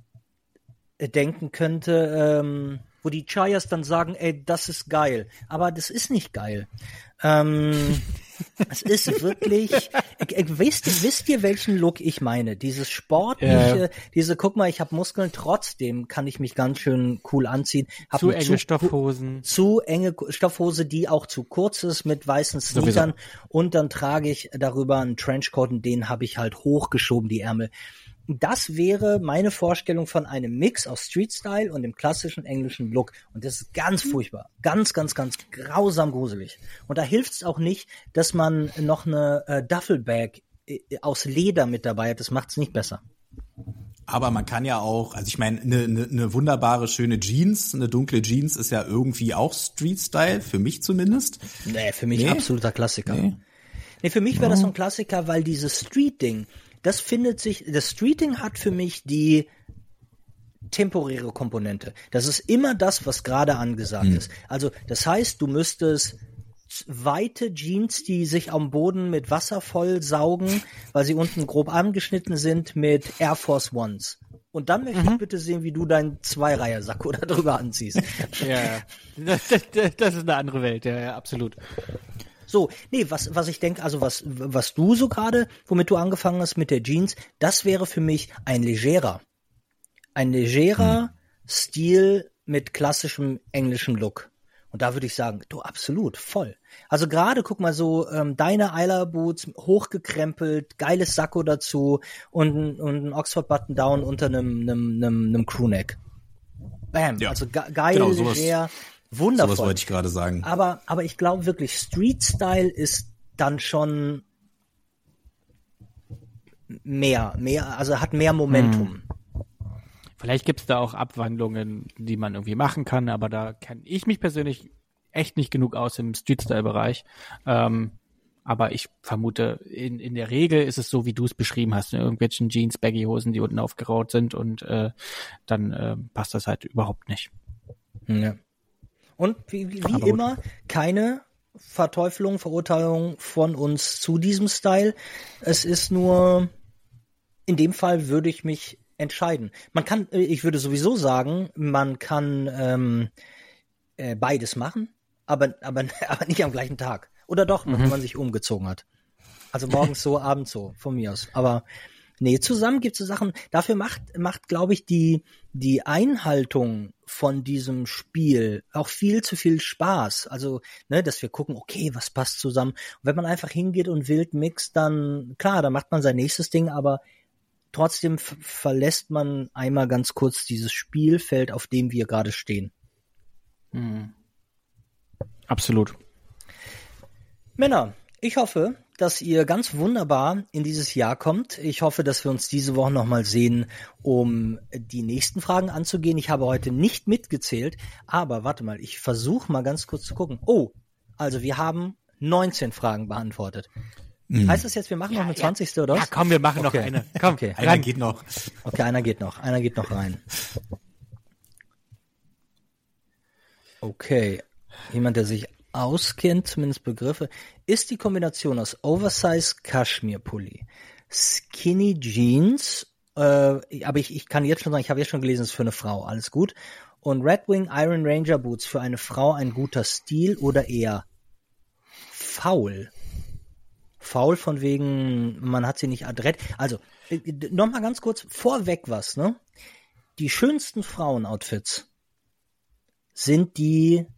denken könnte, ähm, wo die Chayas dann sagen, ey, das ist geil. Aber das ist nicht geil. Ähm, es ist wirklich, äh, äh, wisst, ihr, wisst ihr, welchen Look ich meine? Dieses sportliche, Ja. diese, guck mal, ich habe Muskeln, trotzdem kann ich mich ganz schön cool anziehen. Hab Zu eine enge Stoffhosen. zu enge Stoffhose, die auch zu kurz ist, mit weißen Sowieso. Sneakern. Und dann trage ich darüber einen Trenchcoat und den habe ich halt hochgeschoben, die Ärmel. Das wäre meine Vorstellung von einem Mix aus Street-Style und dem klassischen englischen Look. Und das ist ganz furchtbar. Ganz, ganz, ganz grausam gruselig. Und da hilft es auch nicht, dass man noch eine äh, Duffelbag äh, aus Leder mit dabei hat. Das macht es nicht besser. Aber man kann ja auch, also ich meine, eine ne, ne wunderbare, schöne Jeans, eine dunkle Jeans ist ja irgendwie auch Street-Style, für mich zumindest. Nee, für mich Nee? absoluter Klassiker. Nee. Nee, für mich wäre das so ein Klassiker, weil dieses Street-Ding, das findet sich, das Street-Ding hat für mich die temporäre Komponente. Das ist immer das, was gerade angesagt ist. Also, das heißt, du müsstest weite Jeans, die sich am Boden mit Wasser voll saugen, weil sie unten grob angeschnitten sind, mit Air Force Ones. Und dann möchte ich bitte sehen, wie du deinen Zweireiher-Sakko da drüber anziehst. Ja, ja. Das, das, das ist eine andere Welt, ja, ja, absolut. So, nee, was, was ich denke, also was, was du so gerade, womit du angefangen hast mit der Jeans, das wäre für mich ein legerer. Ein legerer hm. Stil mit klassischem englischem Look. Und da würde ich sagen, du, absolut, voll. Also gerade, guck mal so, ähm, deine Eiler Boots, hochgekrempelt, geiles Sakko dazu und, und ein Oxford Button Down unter einem, einem, einem, einem Crewneck. Bam, Ja. also ge geil, Genau, sowas- leger, wundervoll. Sowas wollte ich gerade sagen. Aber, aber ich glaube wirklich, Street-Style ist dann schon mehr, mehr, also hat mehr Momentum. Vielleicht gibt's da auch Abwandlungen, die man irgendwie machen kann, aber da kenne ich mich persönlich echt nicht genug aus im Street-Style-Bereich. Ähm, aber ich vermute, in, in der Regel ist es so, wie du es beschrieben hast, in irgendwelchen Jeans, Baggy-Hosen, die unten aufgeraut sind und äh, dann äh, passt das halt überhaupt nicht. Ja. Und wie, wie, wie Aber gut. immer, keine Verteufelung, Verurteilung von uns zu diesem Style. Es ist nur in dem Fall würde ich mich entscheiden. Man kann, ich würde sowieso sagen, man kann ähm, äh, beides machen, aber, aber, aber nicht am gleichen Tag. Oder doch, mhm. wenn man sich umgezogen hat. Also morgens so, abends so, von mir aus. Aber nee, zusammen gibt es so Sachen, dafür macht, macht glaube ich, die, die Einhaltung von diesem Spiel auch viel zu viel Spaß. Also, ne, dass wir gucken, okay, was passt zusammen. Und wenn man einfach hingeht und wild mixt, dann, klar, dann macht man sein nächstes Ding, aber trotzdem f- verlässt man einmal ganz kurz dieses Spielfeld, auf dem wir gerade stehen. Hm. Absolut. Männer, ich hoffe, dass ihr ganz wunderbar in dieses Jahr kommt. Ich hoffe, dass wir uns diese Woche nochmal sehen, um die nächsten Fragen anzugehen. Ich habe heute nicht mitgezählt, aber warte mal, ich versuche mal ganz kurz zu gucken. Oh, also wir haben neunzehn Fragen beantwortet. Mhm. Heißt das jetzt, wir machen noch eine ja, zwanzigste oder was? Ja, komm, wir machen okay. noch eine. Komm, okay. Einer rein. geht noch. Okay, einer geht noch. Einer geht noch rein. Okay. Jemand, der sich auskennt, zumindest Begriffe, ist die Kombination aus Oversize Kaschmir-Pulli, Skinny Jeans, äh, aber ich, ich kann jetzt schon sagen, ich habe jetzt schon gelesen, es ist für eine Frau, alles gut, und Red Wing Iron Ranger Boots, für eine Frau ein guter Stil oder eher faul? Faul von wegen, man hat sie nicht adrett. Also, äh, nochmal ganz kurz, vorweg was, ne? Die schönsten Frauenoutfits sind die,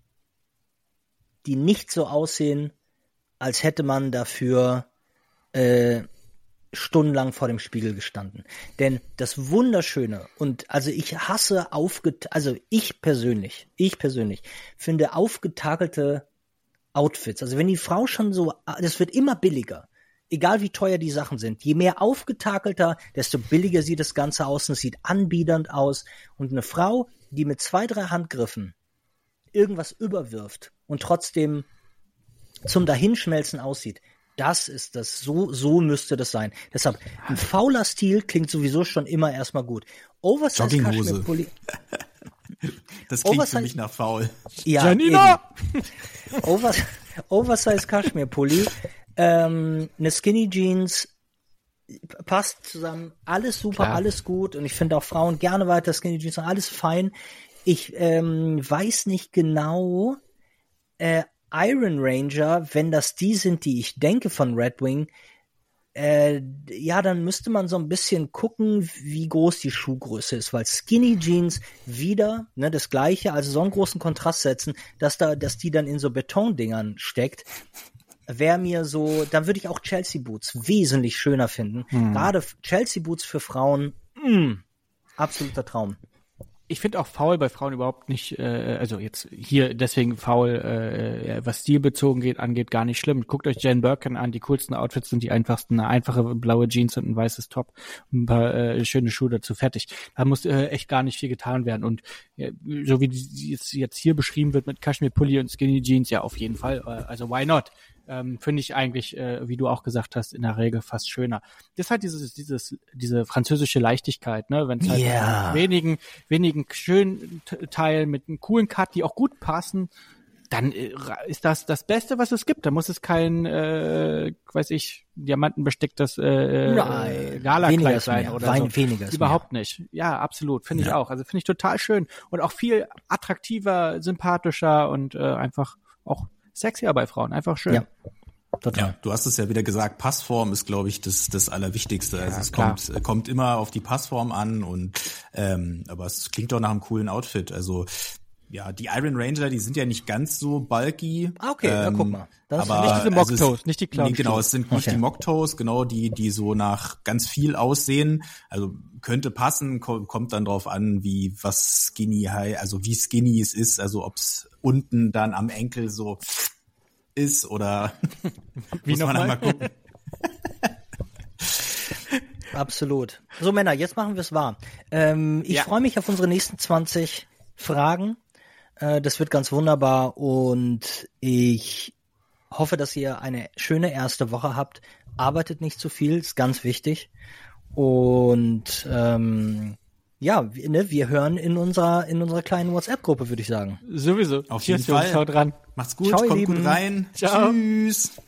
die nicht so aussehen, als hätte man dafür äh, stundenlang vor dem Spiegel gestanden. Denn das Wunderschöne, und also ich hasse aufget... Also ich persönlich, ich persönlich finde aufgetakelte Outfits, also wenn die Frau schon so... Das wird immer billiger, egal wie teuer die Sachen sind. Je mehr aufgetakelter, desto billiger sieht das Ganze aus und es sieht anbiedernd aus. Und eine Frau, die mit zwei, drei Handgriffen irgendwas überwirft und trotzdem zum Dahinschmelzen aussieht, das ist das, so, so müsste das sein. Deshalb, ein fauler Stil klingt sowieso schon immer erstmal gut. Oversize Kaschmir-Pulli. Das klingt Oversize, für mich nach faul. Ja, Janina! Over, Oversize Kaschmir-Pulli, ähm, eine Skinny Jeans, passt zusammen, alles super, Klar. alles gut, und ich finde auch Frauen gerne weiter Skinny Jeans, alles fein. Ich ähm, weiß nicht genau, äh, Iron Ranger, wenn das die sind, die ich denke von Red Wing, äh, ja, dann müsste man so ein bisschen gucken, wie groß die Schuhgröße ist, weil Skinny Jeans wieder, ne, das Gleiche, also so einen großen Kontrast setzen, dass da, dass die dann in so Betondingern steckt, wäre mir so, dann würde ich auch Chelsea Boots wesentlich schöner finden. Hm. Gerade Chelsea Boots für Frauen, mh, absoluter Traum. Ich finde auch faul bei Frauen überhaupt nicht, äh, also jetzt hier deswegen faul, äh, was stilbezogen geht, angeht, gar nicht schlimm. Guckt euch Jane Birkin an, die coolsten Outfits sind die einfachsten, eine einfache blaue Jeans und ein weißes Top, ein paar äh, schöne Schuhe dazu, fertig. Da muss äh, echt gar nicht viel getan werden. Und äh, so wie die, jetzt, jetzt hier beschrieben wird mit Kaschmir-Pulli und Skinny Jeans, ja auf jeden Fall, äh, also why not? Ähm, finde ich eigentlich, äh, wie du auch gesagt hast, in der Regel fast schöner. Das ist halt dieses, dieses, diese französische Leichtigkeit, ne, wenn es halt yeah. wenigen, wenigen schönen T- Teilen mit einem coolen Cut, die auch gut passen, dann äh, ist das das Beste, was es gibt. Da muss es kein, äh, weiß ich, diamantenbesticktes äh, Nein, Galakleid sein mehr. oder Wein, so. Weniger ist Überhaupt mehr. nicht. Ja, absolut, finde ja. ich auch. Also finde ich total schön und auch viel attraktiver, sympathischer und äh, einfach auch sexier bei Frauen, einfach schön. Ja, total. Ja, du hast es ja wieder gesagt, Passform ist, glaube ich, das das Allerwichtigste. Also ja, es klar. kommt kommt immer auf die Passform an und ähm, aber es klingt doch nach einem coolen Outfit. Also ja, die Iron Ranger, die sind ja nicht ganz so bulky. Ah, okay, ähm, na guck mal. Das aber nicht diese Mocktoes, also nicht die Clown. Nee, genau, es sind nicht okay. die Mocktoes, genau, die die so nach ganz viel aussehen. Also könnte passen, kommt dann drauf an, wie was skinny, also wie skinny es ist, also ob's unten dann am Enkel so ist oder wie muss man dann mal gucken. Absolut. So Männer, jetzt machen wir es wahr. Ähm, ich ja. freue mich auf unsere nächsten zwanzig Fragen. Äh, das wird ganz wunderbar und ich hoffe, dass ihr eine schöne erste Woche habt. Arbeitet nicht zu viel, ist ganz wichtig. Und ähm, ja, wir, ne, wir hören in unserer in unserer kleinen WhatsApp-Gruppe, würde ich sagen. Sowieso. Auf jeden Fall. Schaut dran. Macht's gut, Ciao, kommt Lieben. gut rein. Ciao. Tschüss.